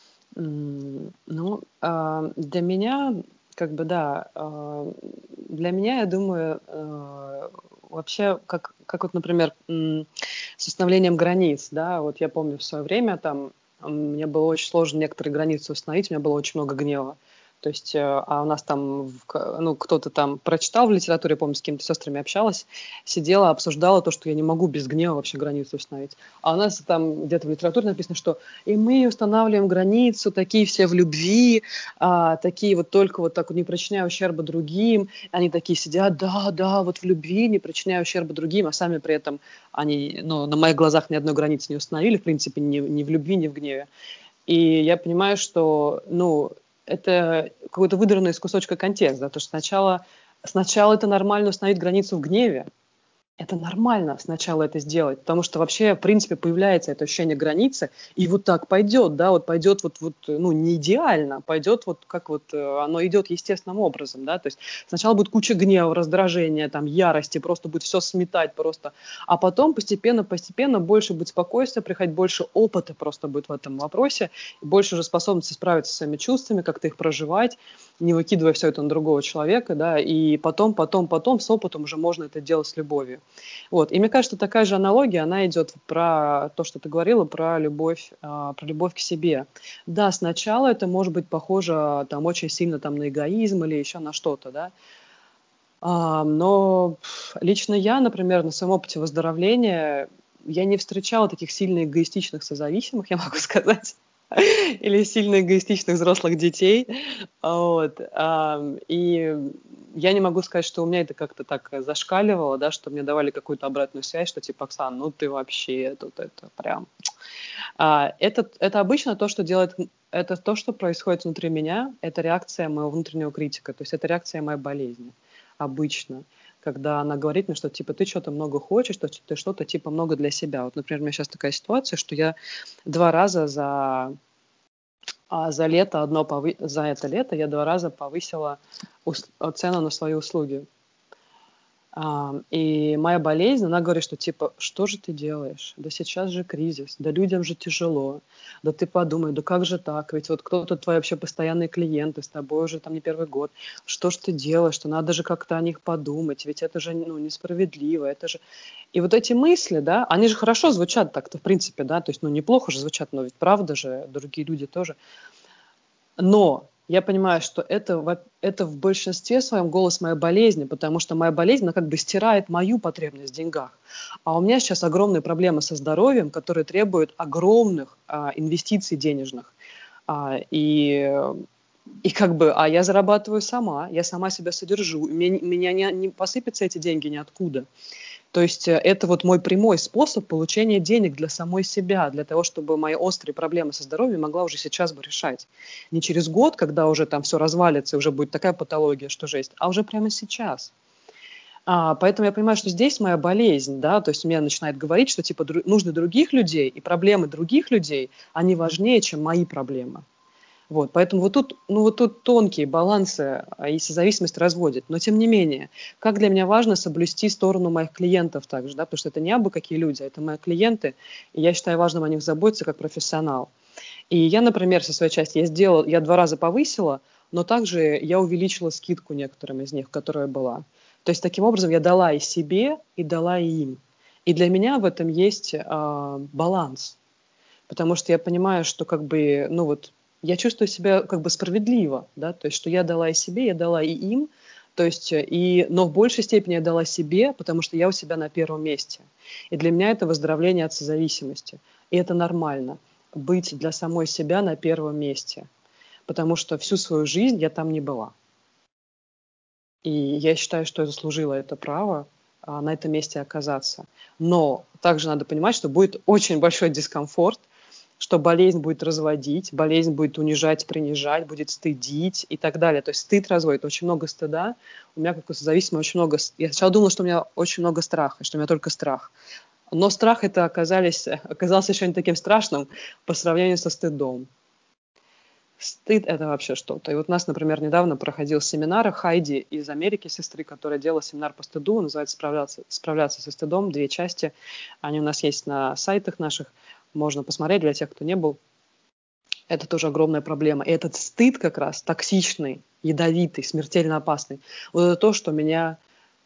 Ну, для меня, как бы, да, для меня, я думаю, вообще, как вот, например, с установлением границ, да, вот я помню в свое время там мне было очень сложно некоторые границы установить, у меня было очень много гнева. То есть, у нас там, ну, кто-то там прочитал в литературе, я помню, с какими-то сестрами общалась, сидела, обсуждала то, что я не могу без гнева вообще границу установить. А у нас там где-то в литературе написано, что и мы устанавливаем границу, такие все в любви, такие вот только вот так вот не причиняя ущерба другим. Они такие сидят, да, вот в любви, не причиняя ущерба другим, а сами при этом они, ну, на моих глазах ни одной границы не установили, в принципе, ни в любви, ни в гневе. И я понимаю, что, ну, это какой-то выдранный из кусочка контекст, да, то, что сначала это нормально установить границу в гневе, это нормально сначала это сделать, потому что вообще, в принципе, появляется это ощущение границы, и вот так пойдет, да, вот пойдет ну, не идеально, пойдет вот как вот оно идет естественным образом, да, то есть сначала будет куча гнева, раздражения, там, ярости, просто будет все сметать просто, а потом постепенно больше будет спокойствия, приходить больше опыта просто будет в этом вопросе, больше уже способности справиться со своими чувствами, как-то их проживать, не выкидывая все это на другого человека, да, и потом с опытом уже можно это делать с любовью. Вот. И мне кажется, такая же аналогия, она идет про то, что ты говорила, про любовь к себе. Да, сначала это может быть похоже там очень сильно там на эгоизм или еще на что-то, да, но лично я, например, на своем опыте выздоровления, я не встречала таких сильно эгоистичных созависимых, я могу сказать, или сильно эгоистичных взрослых детей. Вот. И я не могу сказать, что у меня это как-то так зашкаливало, да, что мне давали какую-то обратную связь, что типа, Оксан, ну ты вообще тут это прям... Это обычно то, что делает... Это то, что происходит внутри меня, это реакция моего внутреннего критика, то есть это реакция моей болезни. Обычно, когда она говорит мне, что типа ты что-то много хочешь, что ты что-то типа много для себя. Вот, например, у меня сейчас такая ситуация, что я 2 раза за это лето я 2 раза повысила цену на свои услуги. И моя болезнь, она говорит, что типа, что же ты делаешь? Да сейчас же кризис, да людям же тяжело, да ты подумай, да как же так? Ведь вот кто-то твои вообще постоянные клиенты, с тобой уже там не первый год. Что ж ты делаешь? Что надо же как-то о них подумать, ведь это же ну, несправедливо, это же... И вот эти мысли, да, они же хорошо звучат так-то, в принципе, да, то есть, ну, неплохо же звучат, но ведь правда же, другие люди тоже. Но я понимаю, что это в большинстве своем голос моей болезни, потому что моя болезнь, она как бы стирает мою потребность в деньгах. А у меня сейчас огромные проблемы со здоровьем, которые требуют огромных инвестиций денежных. И как бы, я зарабатываю сама, я сама себя содержу, у меня не посыпятся эти деньги ниоткуда. То есть это вот мой прямой способ получения денег для самой себя, для того, чтобы мои острые проблемы со здоровьем могла уже сейчас бы решать. Не через год, когда уже там все развалится, и уже будет такая патология, что жесть, а уже прямо сейчас. Поэтому я понимаю, что здесь моя болезнь, да, то есть меня начинает говорить, что типа нужны других людей, и проблемы других людей, они важнее, чем мои проблемы. Вот, поэтому вот тут тонкие балансы и созависимость разводят. Но тем не менее, как для меня важно соблюсти сторону моих клиентов также, да, потому что это не абы какие люди, а это мои клиенты, и я считаю важным о них заботиться как профессионал. И я, например, со своей части, я 2 раза повысила, но также я увеличила скидку некоторым из них, которая была. То есть таким образом я дала и себе, и дала и им. И для меня в этом есть баланс. Потому что я понимаю, что как бы, ну вот, я чувствую себя как бы справедливо, да, то есть что я дала и себе, я дала и им, то есть, но в большей степени я дала себе, потому что я у себя на первом месте. И для меня это выздоровление от созависимости. И это нормально, быть для самой себя на первом месте, потому что всю свою жизнь я там не была. И я считаю, что я заслужила это право на этом месте оказаться. Но также надо понимать, что будет очень большой дискомфорт, что болезнь будет разводить, болезнь будет унижать, принижать, будет стыдить и так далее. То есть стыд разводит, очень много стыда. У меня как у созависимой очень много... Я сначала думала, что у меня очень много страха, что у меня только страх. Но страх это оказался еще не таким страшным по сравнению со стыдом. Стыд – это вообще что-то. И вот у нас, например, недавно проходил семинар Хайди из Америки, сестры, которая делала семинар по стыду, называется «Справляться со стыдом», 2 части. Они у нас есть на сайтах наших, можно посмотреть для тех, кто не был. Это тоже огромная проблема. И этот стыд как раз токсичный, ядовитый, смертельно опасный. Вот это то, что меня,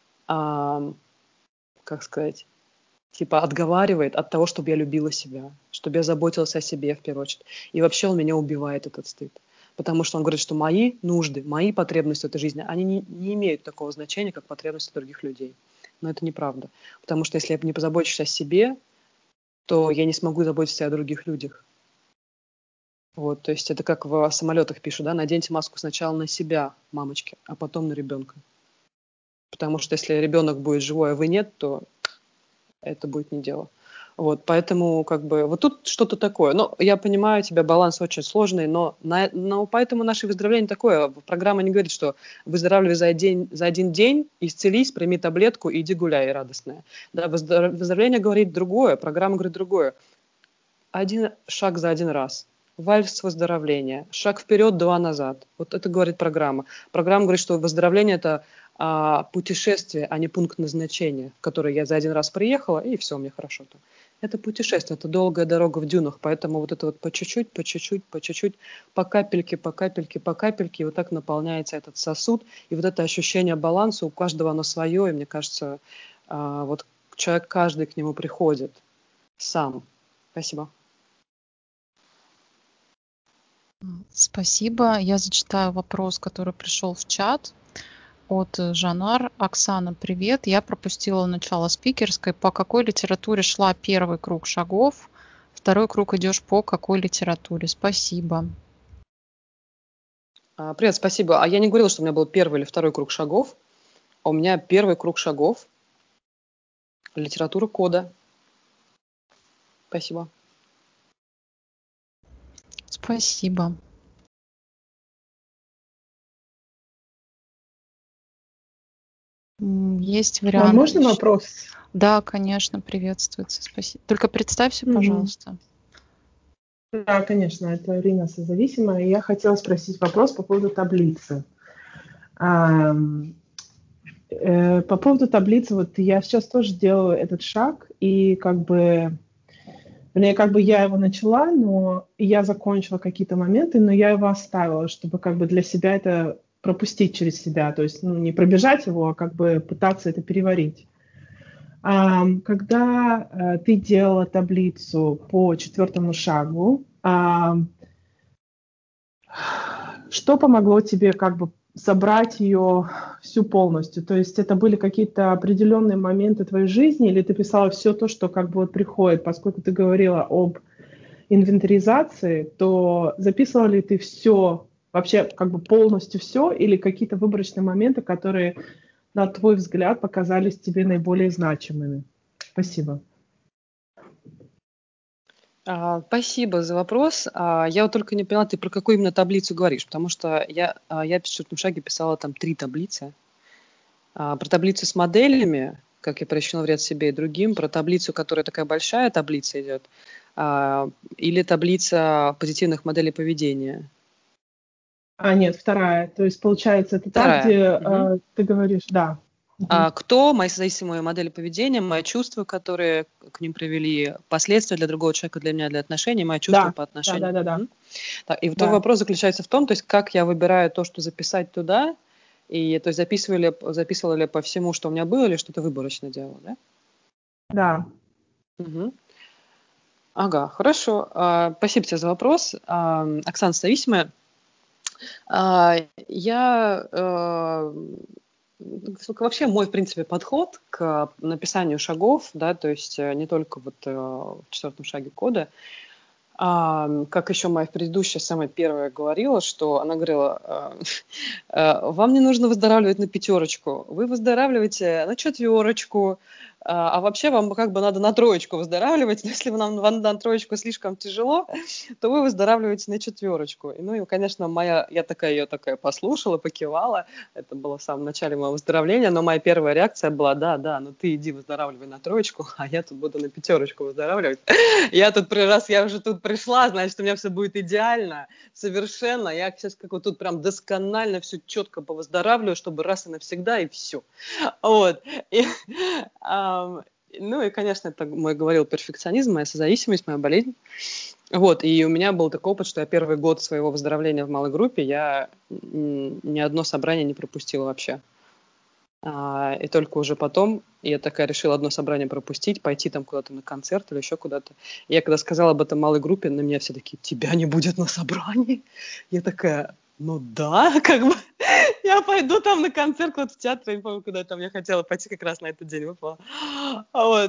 как сказать, типа отговаривает от того, чтобы я любила себя, чтобы я заботилась о себе в первую очередь. И вообще он меня убивает, этот стыд. Потому что он говорит, что мои нужды, мои потребности в этой жизни, они не имеют такого значения, как потребности других людей. Но это неправда. Потому что если я не позабочусь о себе, то я не смогу заботиться о других людях. Вот, то есть это как в самолетах пишут, да, наденьте маску сначала на себя, мамочки, а потом на ребенка. Потому что если ребенок будет живой, а вы нет, то это будет не дело. Вот, поэтому как бы вот тут что-то такое. Но я понимаю тебя, баланс очень сложный, но поэтому наше выздоровление такое. Программа не говорит, что выздоравливай за один день, исцелись, прими таблетку и иди гуляй радостная. Да, выздоровление говорит другое, программа говорит другое. Один шаг за один раз. Вальс выздоровления. Шаг вперед, два назад. Вот это говорит программа. Программа говорит, что выздоровление – это путешествие, а не пункт назначения, в который я за один раз приехала, и все, мне хорошо там. Это путешествие, это долгая дорога в дюнах, поэтому вот это вот по чуть-чуть, по чуть-чуть, по чуть-чуть, по капельке, по капельке, по капельке, и вот так наполняется этот сосуд, и вот это ощущение баланса, у каждого оно свое, и мне кажется, вот человек каждый к нему приходит сам. Спасибо. Спасибо. Я зачитаю вопрос, который пришел в чат от Жанар. Оксана, привет. Я пропустила начало спикерской. По какой литературе шла первый круг шагов? Второй круг идешь по какой литературе? Спасибо. Привет, спасибо. А я не говорила, что у меня был первый или второй круг шагов. А у меня первый круг шагов. Литература кода. Спасибо. Спасибо. Есть вариант. Можно вопрос? Да, конечно, приветствуется. Спасибо. Только представься, пожалуйста. Да, конечно, это Ирина Созависимая. Я хотела спросить вопрос по поводу таблицы. По поводу таблицы, вот я сейчас тоже делаю этот шаг, и как бы я его начала, но я закончила какие-то моменты, но я его оставила, чтобы как бы для себя это пропустить через себя, то есть не пробежать его, а как бы пытаться это переварить. Когда ты делала таблицу по 4 шагу, что помогло тебе как бы собрать ее всю полностью? То есть это были какие-то определенные моменты твоей жизни, или ты писала все то, что как бы вот приходит? Поскольку ты говорила об инвентаризации, то записывала ли ты все, вообще как бы полностью все, или какие-то выборочные моменты, которые, на твой взгляд, показались тебе наиболее значимыми? Спасибо. Спасибо за вопрос. Я вот только не поняла, ты про какую именно таблицу говоришь, потому что я в 4 шаге писала там 3 таблицы. Про таблицу с моделями, как я прочитала вред себе и другим, про таблицу, которая такая большая таблица идет, или таблица позитивных моделей поведения. Нет, вторая. То есть, получается, это Вторая. та, где ты говоришь, да. Кто мои созависимые модели поведения, мои чувства, которые к ним привели, последствия для другого человека, для меня, для отношений, мои чувства по отношению. Да. Так, и твой вопрос заключается в том, то есть как я выбираю то, что записать туда, и то есть записывала ли по всему, что у меня было, или что-то выборочно делала, да? Да. Угу. Ага, хорошо. Спасибо тебе за вопрос. Оксана Созависимая. Вообще мой, в принципе, подход к написанию шагов, да, то есть не только вот в 4 шаге кода, как еще моя предыдущая, самая первая говорила, что она говорила, вам не нужно выздоравливать на 5, вы выздоравливаете на 4, а вообще вам как бы надо на 3 выздоравливать, но если вам на 3 слишком тяжело, то вы выздоравливаете на 4. И, конечно, я ее послушала, покивала, это было в самом начале моего выздоровления, но моя первая реакция была, да, ну ты иди выздоравливай на 3, а я тут буду на 5 выздоравливать. Я уже тут пришла, значит, у меня все будет идеально, совершенно, я сейчас как вот тут прям досконально все четко повыздоравливаю, чтобы раз и навсегда, и все. Вот. Ну и, конечно, это мой говорил перфекционизм, моя созависимость, моя болезнь. Вот, и у меня был такой опыт, что я первый год своего выздоровления в малой группе, я ни одно собрание не пропустила вообще. И только уже потом я такая решила одно собрание пропустить, пойти там куда-то на концерт или еще куда-то. И я когда сказала об этом малой группе, на меня все такие, тебя не будет на собрании? Я такая, ну да, как бы, я пойду там на концерт, вот в театр, я не помню, куда там я хотела пойти, как раз на этот день выпала. Вот.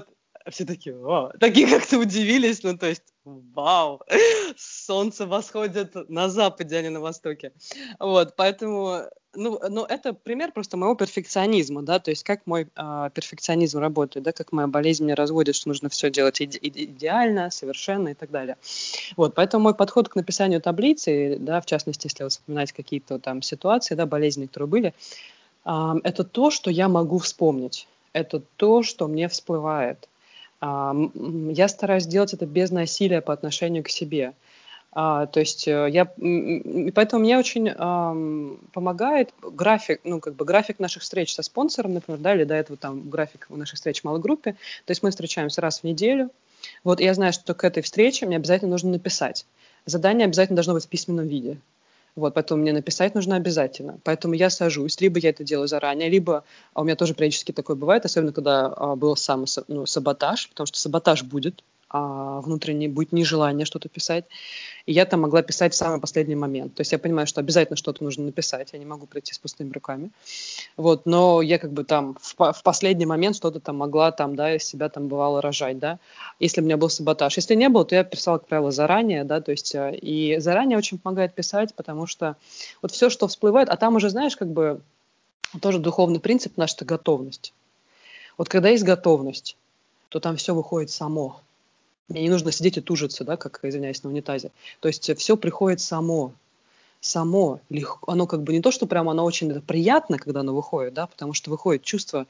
все такие, вау, такие как-то удивились, ну, то есть, вау, солнце восходит на западе, а не на востоке. Вот, поэтому, ну, это пример просто моего перфекционизма, да, то есть как мой перфекционизм работает, да, как моя болезнь меня разводит, что нужно все делать идеально, совершенно и так далее. Вот, поэтому мой подход к написанию таблицы, да, в частности, если вот вспоминать какие-то там ситуации, да, болезни, которые были, это то, что я могу вспомнить, это то, что мне всплывает. Я стараюсь делать это без насилия по отношению к себе. То есть поэтому мне очень помогает график, ну, как бы график наших встреч со спонсором, например, да, или до этого там график наших встреч в малой группе. То есть мы встречаемся раз в неделю. Вот я знаю, что к этой встрече мне обязательно нужно написать. Задание обязательно должно быть в письменном виде. Вот, поэтому мне написать нужно обязательно. Поэтому я сажусь, либо я это делаю заранее, либо у меня тоже периодически такое бывает, особенно когда был сам саботаж, потому что саботаж будет, внутренне будет нежелание что-то писать. И я там могла писать в самый последний момент. То есть я понимаю, что обязательно что-то нужно написать, я не могу прийти с пустыми руками. Вот, но я как бы там в последний момент что-то там могла там, да, из себя там бывало рожать, да, если у меня был саботаж. Если не было, то я писала, как правило, заранее, да, то есть и заранее очень помогает писать, потому что вот все, что всплывает, а там уже, знаешь, как бы тоже духовный принцип наш – это готовность. Вот когда есть готовность, то там все выходит само. Мне не нужно сидеть и тужиться, да, как, извиняюсь, на унитазе. То есть все приходит само, легко, оно как бы не то, что прямо оно очень приятно, когда оно выходит, да, потому что выходит чувство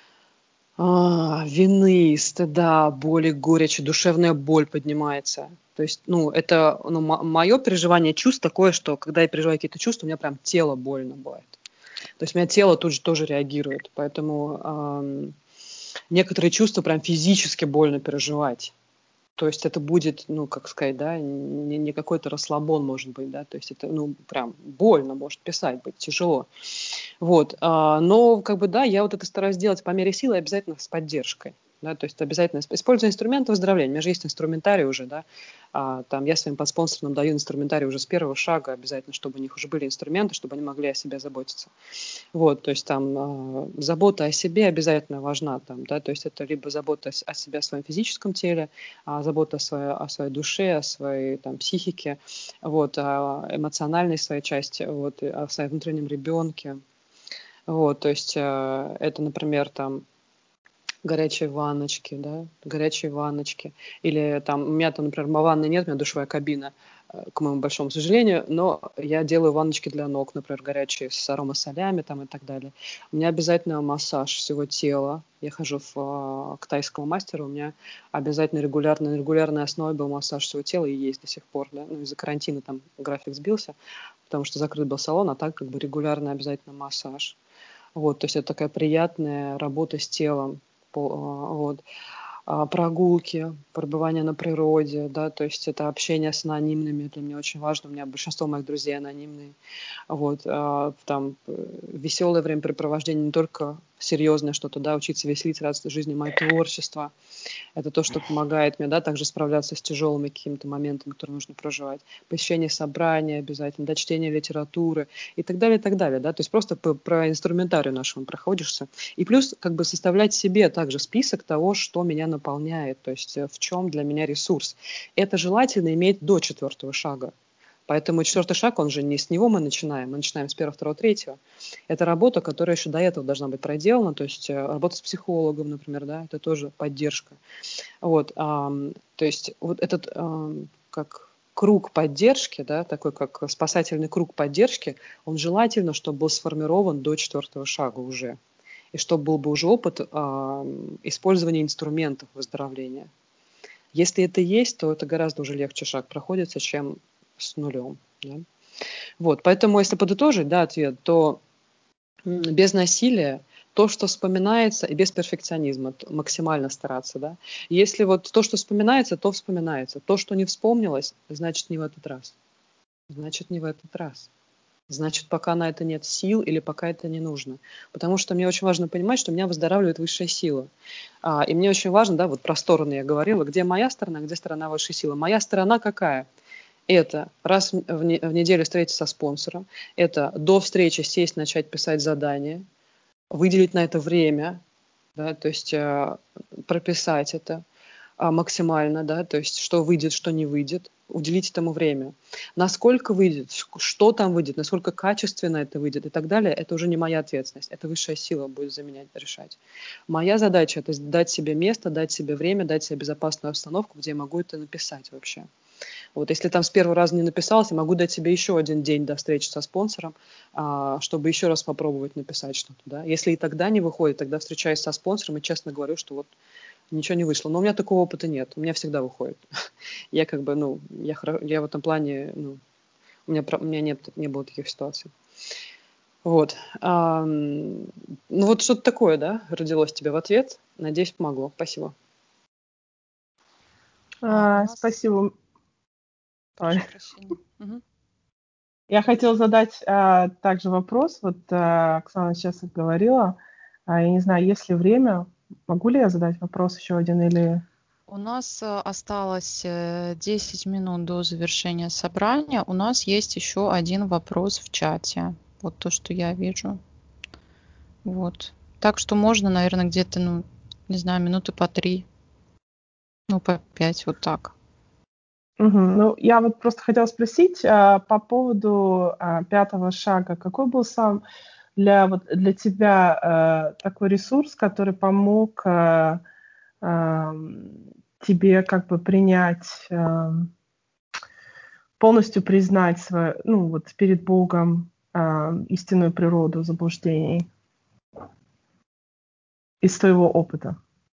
вины, стыда, боли, горечи, душевная боль поднимается. То есть, ну, это мое переживание чувств такое, что когда я переживаю какие-то чувства, у меня прям тело больно бывает. То есть у меня тело тут же тоже реагирует. Поэтому некоторые чувства прям физически больно переживать. То есть это будет, ну, как сказать, да, не какой-то расслабон, может быть, да, то есть это, ну, прям больно может писать быть, тяжело. Вот, но, как бы, да, я вот это стараюсь делать по мере силы, обязательно с поддержкой. Да, то есть обязательно используя инструменты выздоровления. У меня же есть инструментарий уже, да. Там я своим подспонсорам даю инструментарий уже с первого шага обязательно, чтобы у них уже были инструменты, чтобы они могли о себе заботиться. Вот, то есть там забота о себе обязательно важна там, да, то есть это либо забота о себе, о своем физическом теле, забота о своей душе, о своей там психике, вот, о эмоциональной своей части, вот, о своем внутреннем ребенке, вот, то есть это, например, там горячие ванночки, да, горячие ванночки. Или там, у меня там, например, ванны нет, у меня душевая кабина, к моему большому сожалению, но я делаю ванночки для ног, например, горячие с аромасолями там и так далее. У меня обязательно массаж всего тела. Я хожу к тайскому мастеру, у меня обязательно на регулярной основе был массаж всего тела и есть до сих пор, да. Ну, из-за карантина там график сбился, потому что закрыт был салон, а так как бы регулярно обязательно массаж. Вот, то есть это такая приятная работа с телом. Вот. Прогулки, пребывание на природе, да, то есть это общение с анонимными, для меня очень важно, у меня большинство моих друзей анонимные, вот, там веселое времяпрепровождение, не только серьезное что-то, да, учиться веселиться, радоваться жизни, мое творчество, это то, что помогает мне, да, также справляться с тяжелыми какими-то моментами, которые нужно проживать, посещение собраний обязательно, да, чтение литературы и так далее, да, то есть просто про инструментарию нашему проходишься, и плюс как бы составлять себе также список того, что меня наполняет, то есть в чем для меня ресурс. Это желательно иметь до 4-го шага. Поэтому 4-й шаг, он же не с него мы начинаем с 1-го, 2-го, 3-го. Это работа, которая еще до этого должна быть проделана, то есть работа с психологом, например, да, это тоже поддержка. Вот, то есть вот этот как круг поддержки, да, такой как спасательный круг поддержки, он желательно, чтобы был сформирован до 4-го шага уже, и чтобы был бы уже опыт использования инструментов выздоровления. Если это есть, то это гораздо уже легче шаг проходится, чем с нулем. Да? Вот, поэтому, если подытожить, да, ответ, то без насилия, то, что вспоминается, и без перфекционизма, максимально стараться, да. Если вот то, что вспоминается, то вспоминается. То, что не вспомнилось, значит, не в этот раз. Значит, не в этот раз. Значит, пока на это нет сил или пока это не нужно. Потому что мне очень важно понимать, что меня выздоравливает высшая сила. И мне очень важно, да, вот про стороны я говорила, где моя сторона, где сторона высшей силы. Моя сторона какая? Это раз в неделю встретиться со спонсором, это до встречи сесть, начать писать задание, выделить на это время, да, то есть прописать это максимально, да, то есть что выйдет, что не выйдет, уделить этому время. Насколько выйдет, что там выйдет, насколько качественно это выйдет и так далее, это уже не моя ответственность, это высшая сила будет за меня решать. Моя задача – это дать себе место, дать себе время, дать себе безопасную обстановку, где я могу это написать вообще. Вот если там с первого раза не написалось, я могу дать себе еще один день до встречи со спонсором, чтобы еще раз попробовать написать что-то. Да? Если и тогда не выходит, тогда встречаюсь со спонсором и честно говорю, что вот ничего не вышло. Но у меня такого опыта нет. У меня всегда выходит. Я как бы, я в этом плане, у меня не было таких ситуаций. Вот. Ну вот что-то такое, да, родилось тебе в ответ. Надеюсь, помогло. Спасибо. Спасибо. Прошу прощения. Я хотела задать также вопрос. Вот Оксана сейчас говорила. Я не знаю, есть ли время. Могу ли я задать вопрос еще один или... У нас осталось 10 минут до завершения собрания. У нас есть еще один вопрос в чате. Вот то, что я вижу. Вот. Так что можно, наверное, где-то, не знаю, минуты по 3, по 5, вот так. Ну, я вот просто хотела спросить по поводу 5-го шага. Какой был сам для тебя такой ресурс, который помог тебе как бы принять, полностью признать свою, вот перед Богом истинную природу заблуждений из твоего опыта?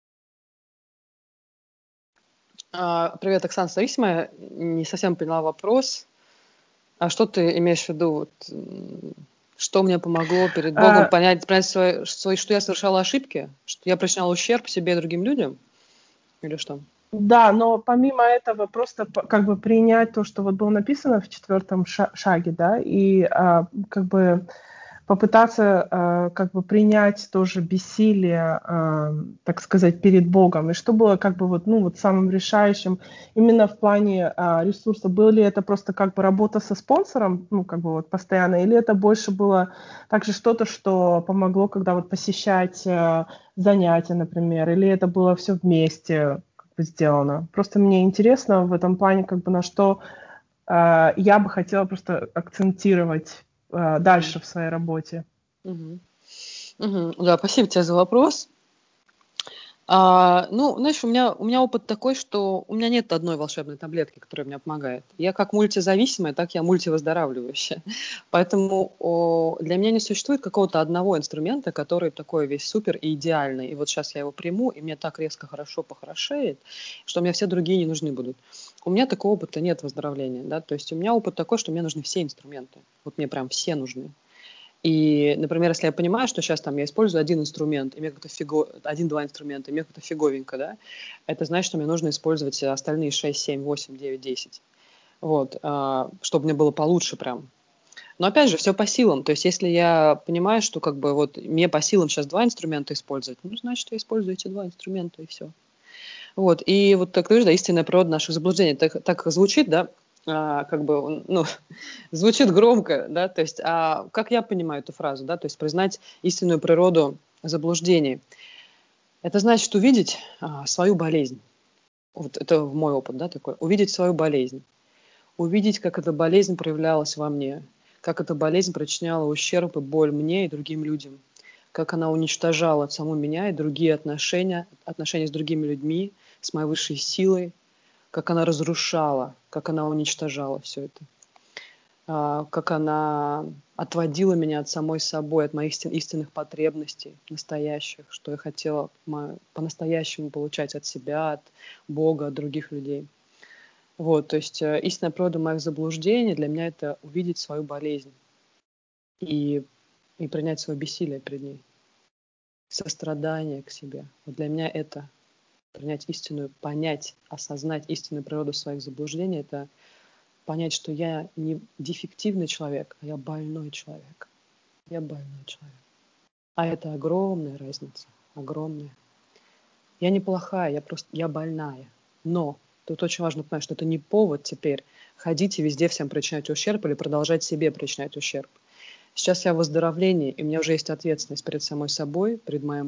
Привет, Оксана Зависимая. Не совсем поняла вопрос. А что ты имеешь в виду? Вот, что мне помогло перед Богом понять что я совершала ошибки? Что я причиняла ущерб себе и другим людям? Или что? Да, но помимо этого просто как бы принять то, что вот было написано в 4-м шаге, да, и как бы попытаться как бы принять тоже бессилие, так сказать, перед Богом. И что было как бы вот самым решающим именно в плане ресурса? Было ли это просто как бы работа со спонсором, как бы вот постоянно, или это больше было также что-то, что помогло, когда вот посещать занятия, например, или это было все вместе как бы сделано? Просто мне интересно в этом плане, как бы на что я бы хотела просто акцентировать дальше в своей работе. Да, спасибо тебе за вопрос. Знаешь, у меня опыт такой, что у меня нет одной волшебной таблетки, которая мне помогает. Я как мультизависимая, так я мультивыздоравливающая. Поэтому для меня не существует какого-то одного инструмента, который такой весь супер и идеальный. И вот сейчас я его приму, и мне так резко хорошо похорошеет, что мне все другие не нужны будут. У меня такого опыта нет выздоровления. Да? То есть у меня опыт такой, что мне нужны все инструменты. Вот мне прям все нужны. И, например, если я понимаю, что сейчас там я использую один инструмент, и мне как-то один-два инструмента, и мне как-то фиговенько, да, это значит, что мне нужно использовать остальные 6, 7, 8, 9, 10. Вот, чтобы мне было получше прям. Но опять же, все по силам. То есть, если я понимаю, что как бы вот мне по силам сейчас 2 инструмента использовать, значит, я использую эти 2 инструмента, и все. Вот, и вот так говоришь, да, истинная природа наших заблуждений. Так звучит, да, как бы, звучит громко, да, то есть, как я понимаю эту фразу, да, то есть признать истинную природу заблуждений. Это значит увидеть свою болезнь. Вот это мой опыт, да, такой. Увидеть свою болезнь. Увидеть, как эта болезнь проявлялась во мне, как эта болезнь причиняла ущерб и боль мне и другим людям, как она уничтожала саму меня и другие отношения с другими людьми, с моей высшей силой, как она разрушала, как она уничтожала все это. Как она отводила меня от самой собой, от моих истинных потребностей, настоящих, что я хотела по-настоящему получать от себя, от Бога, от других людей. Вот, то есть истинная природа моих заблуждений для меня это увидеть свою болезнь и принять свое бессилие перед ней, сострадание к себе. Вот для меня это понять, осознать истинную природу своих заблуждений, это понять, что я не дефективный человек, а я больной человек. Я больной человек. А это огромная разница. Огромная. Я не плохая, я больная. Но тут очень важно понять, что это не повод теперь ходить и везде всем причинять ущерб или продолжать себе причинять ущерб. Сейчас я в выздоровлении, и у меня уже есть ответственность перед самой собой, перед моим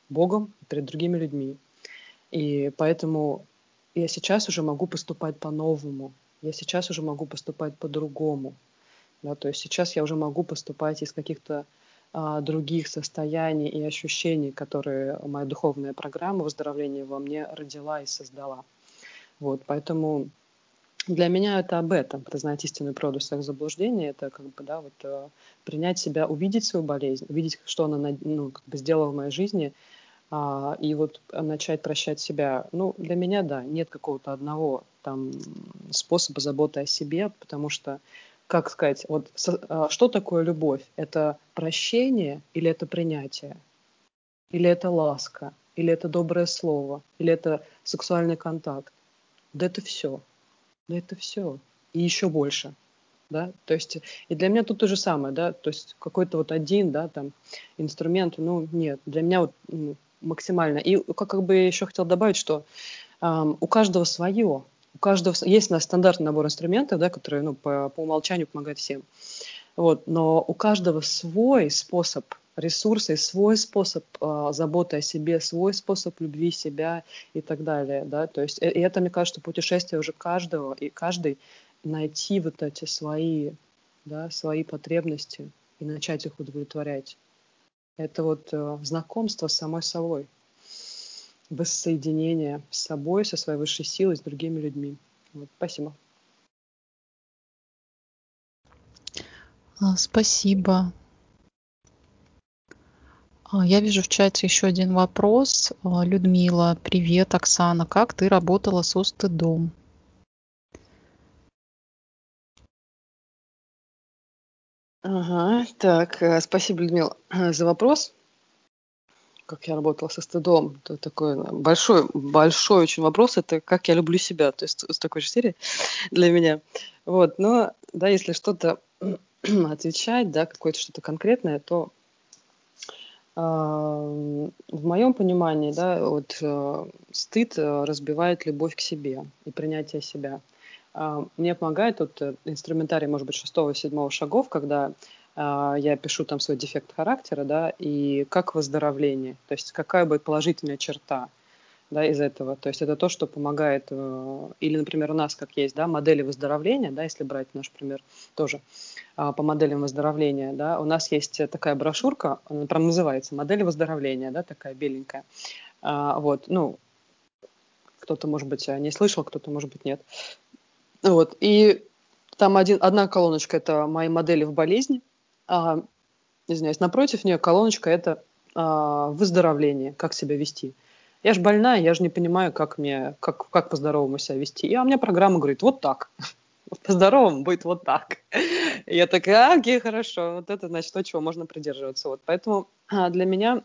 Богом, перед другими людьми. И поэтому я сейчас уже могу поступать по-новому. Я сейчас уже могу поступать по-другому. Да, то есть сейчас я уже могу поступать из каких-то других состояний и ощущений, которые моя духовная программа выздоровления во мне родила и создала. Вот, поэтому для меня это об этом. Признать истинную природу своих заблуждений, это как бы, да, вот, принять себя, увидеть свою болезнь, увидеть, что она как бы сделала в моей жизни, и вот начать прощать себя. Ну, для меня, да, нет какого-то одного там способа заботы о себе, потому что, как сказать, вот что такое любовь? Это прощение или это принятие? Или это ласка? Или это доброе слово? Или это сексуальный контакт? Да это все. Да это все. И еще больше. Да? То есть, и для меня тут то же самое, да, то есть какой-то вот один, да, там, инструмент, ну, нет, для меня вот максимально. И как бы еще хотел добавить, что у каждого свое, у каждого есть у нас стандартный набор инструментов, да, которые, ну, по умолчанию помогают всем. Вот, но у каждого свой способ ресурса и свой способ заботы о себе, свой способ любви себя и так далее, да, то есть и это, мне кажется, путешествие уже каждого, и каждый найти вот эти свои, да, свои потребности и начать их удовлетворять. Это вот знакомство с самой собой, воссоединение с собой, со своей высшей силой, с другими людьми. Вот, спасибо. Спасибо. Я вижу в чате еще один вопрос. Людмила, привет, Оксана. Как ты работала со стыдом? Ага, так, спасибо, Людмила, за вопрос. Как я работала со стыдом. Это такой большой, большой очень вопрос. Это как я люблю себя. То есть с такой же серии для меня. Вот, но, да, если что-то отвечать, да, какое-то что-то конкретное, то в моем понимании, да, вот стыд разбивает любовь к себе и принятие себя. Мне помогает вот инструментарий, может быть, 6-7 шагов, когда я пишу там свой дефект характера, да, и как выздоровление, то есть какая будет положительная черта, да, из этого. То есть это то, что помогает, или, например, у нас как есть, да, модели выздоровления, да, если брать наш пример тоже по моделям выздоровления, да, у нас есть такая брошюрка, она прям называется «Модели выздоровления», да, такая беленькая. Вот, ну, кто-то, может быть, не слышал, кто-то, может быть, нет. Вот, и там одна колоночка – это мои модели в болезни, извиняюсь, напротив нее колоночка – это выздоровление, как себя вести. Я же больная, я же не понимаю, как по-здоровому себя вести. А у меня программа говорит, вот так. По-здоровому будет вот так. И я такая, окей, хорошо, вот это значит то, чего можно придерживаться. Вот. Поэтому для меня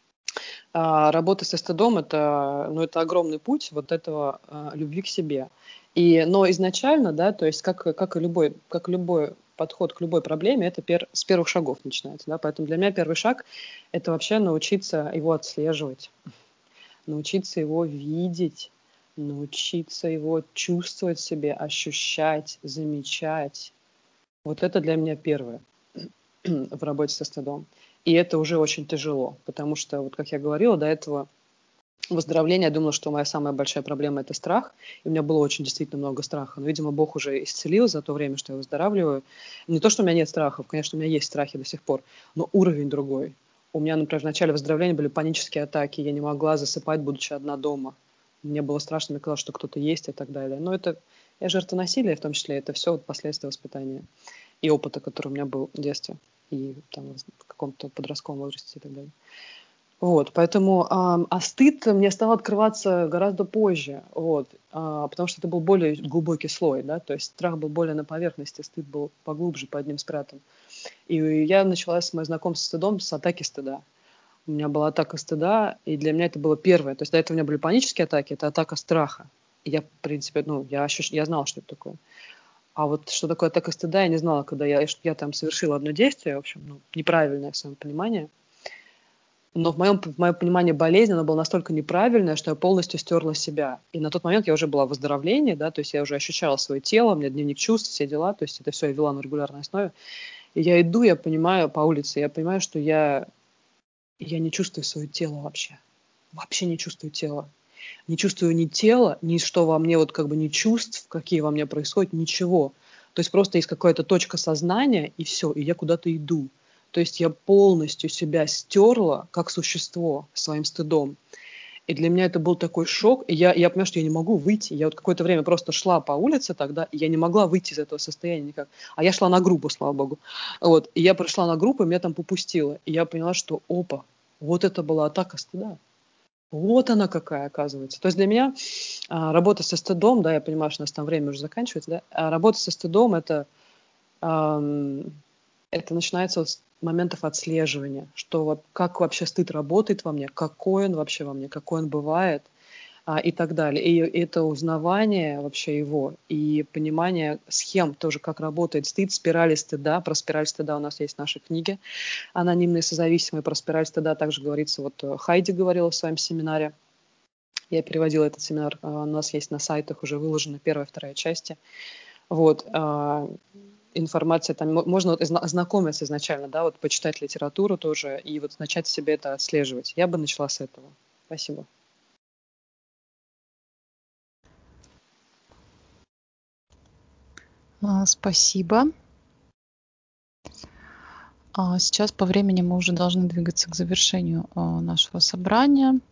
работа со стыдом это огромный путь вот этого любви к себе. Но изначально, да, то есть как и любой подход к любой проблеме, это с первых шагов начинается. Да? Поэтому для меня первый шаг – это вообще научиться его отслеживать, научиться его видеть, научиться его чувствовать в себе, ощущать, замечать. Вот это для меня первое в работе со стыдом. И это уже очень тяжело, потому что, вот как я говорила, до этого выздоровления я думала, что моя самая большая проблема – это страх. И у меня было очень действительно много страха. Но, видимо, Бог уже исцелил за то время, что я выздоравливаю. Не то, что у меня нет страхов, конечно, у меня есть страхи до сих пор, но уровень другой. У меня, например, в начале выздоровления были панические атаки, я не могла засыпать, будучи одна дома. Мне было страшно, мне казалось, что кто-то есть и так далее. Но я жертва насилия, в том числе, это все вот последствия воспитания и опыта, который у меня был в детстве и там, в каком-то подростковом возрасте и так далее. Вот, поэтому, стыд мне стал открываться гораздо позже, вот, потому что это был более глубокий слой, да, то есть страх был более на поверхности, стыд был поглубже, под ним спрятан. И я начала мое знакомство с стыдом с атаки стыда. У меня была атака стыда, и для меня это было первое. То есть до этого у меня были панические атаки, это атака страха. И я, в принципе, я знала, что это такое. А вот что такое атака стыда, я не знала, когда я там совершила одно действие, в общем, неправильное в своем понимании. Но в моем понимании болезнь, она была настолько неправильная, что я полностью стерла себя. И на тот момент я уже была в выздоровлении, да, то есть я уже ощущала свое тело, у меня дневник чувств, все дела, то есть это все я вела на регулярной основе. И я иду, я понимаю по улице, я понимаю, что я не чувствую свое тело вообще. вообще не чувствую тела. Не чувствую ни тела, ни что во мне, вот как бы ни чувств, какие во мне происходят, ничего. То есть просто есть какая-то точка сознания, и все, и я куда-то иду. То есть я полностью себя стерла как существо своим стыдом. И для меня это был такой шок. И я понимаю, что я не могу выйти. Я вот какое-то время просто шла по улице тогда, и я не могла выйти из этого состояния никак. А я шла на группу, слава богу. Вот. И я пришла на группу, и меня там попустило. И я поняла, что опа, вот это была атака стыда. Вот она какая, оказывается. То есть для меня работа со стыдом, да, я понимаю, что у нас там время уже заканчивается, да, работа со стыдом это начинается с моментов отслеживания, что вот как вообще стыд работает во мне, какой он вообще во мне, какой он бывает, и так далее. И это узнавание вообще его и понимание схем тоже, как работает стыд, спирали стыда. Про спираль стыда у нас есть в нашей книге «Анонимные созависимые». Про спираль стыда также говорится, вот Хайди говорила в своем семинаре. Я переводила этот семинар, у нас есть на сайтах уже выложена первая и вторая части. Вот, информация там, можно вот ознакомиться изначально, да, вот почитать литературу тоже и вот начать себе это отслеживать. Я бы начала с этого. Спасибо. Спасибо. Сейчас по времени мы уже должны двигаться к завершению нашего собрания.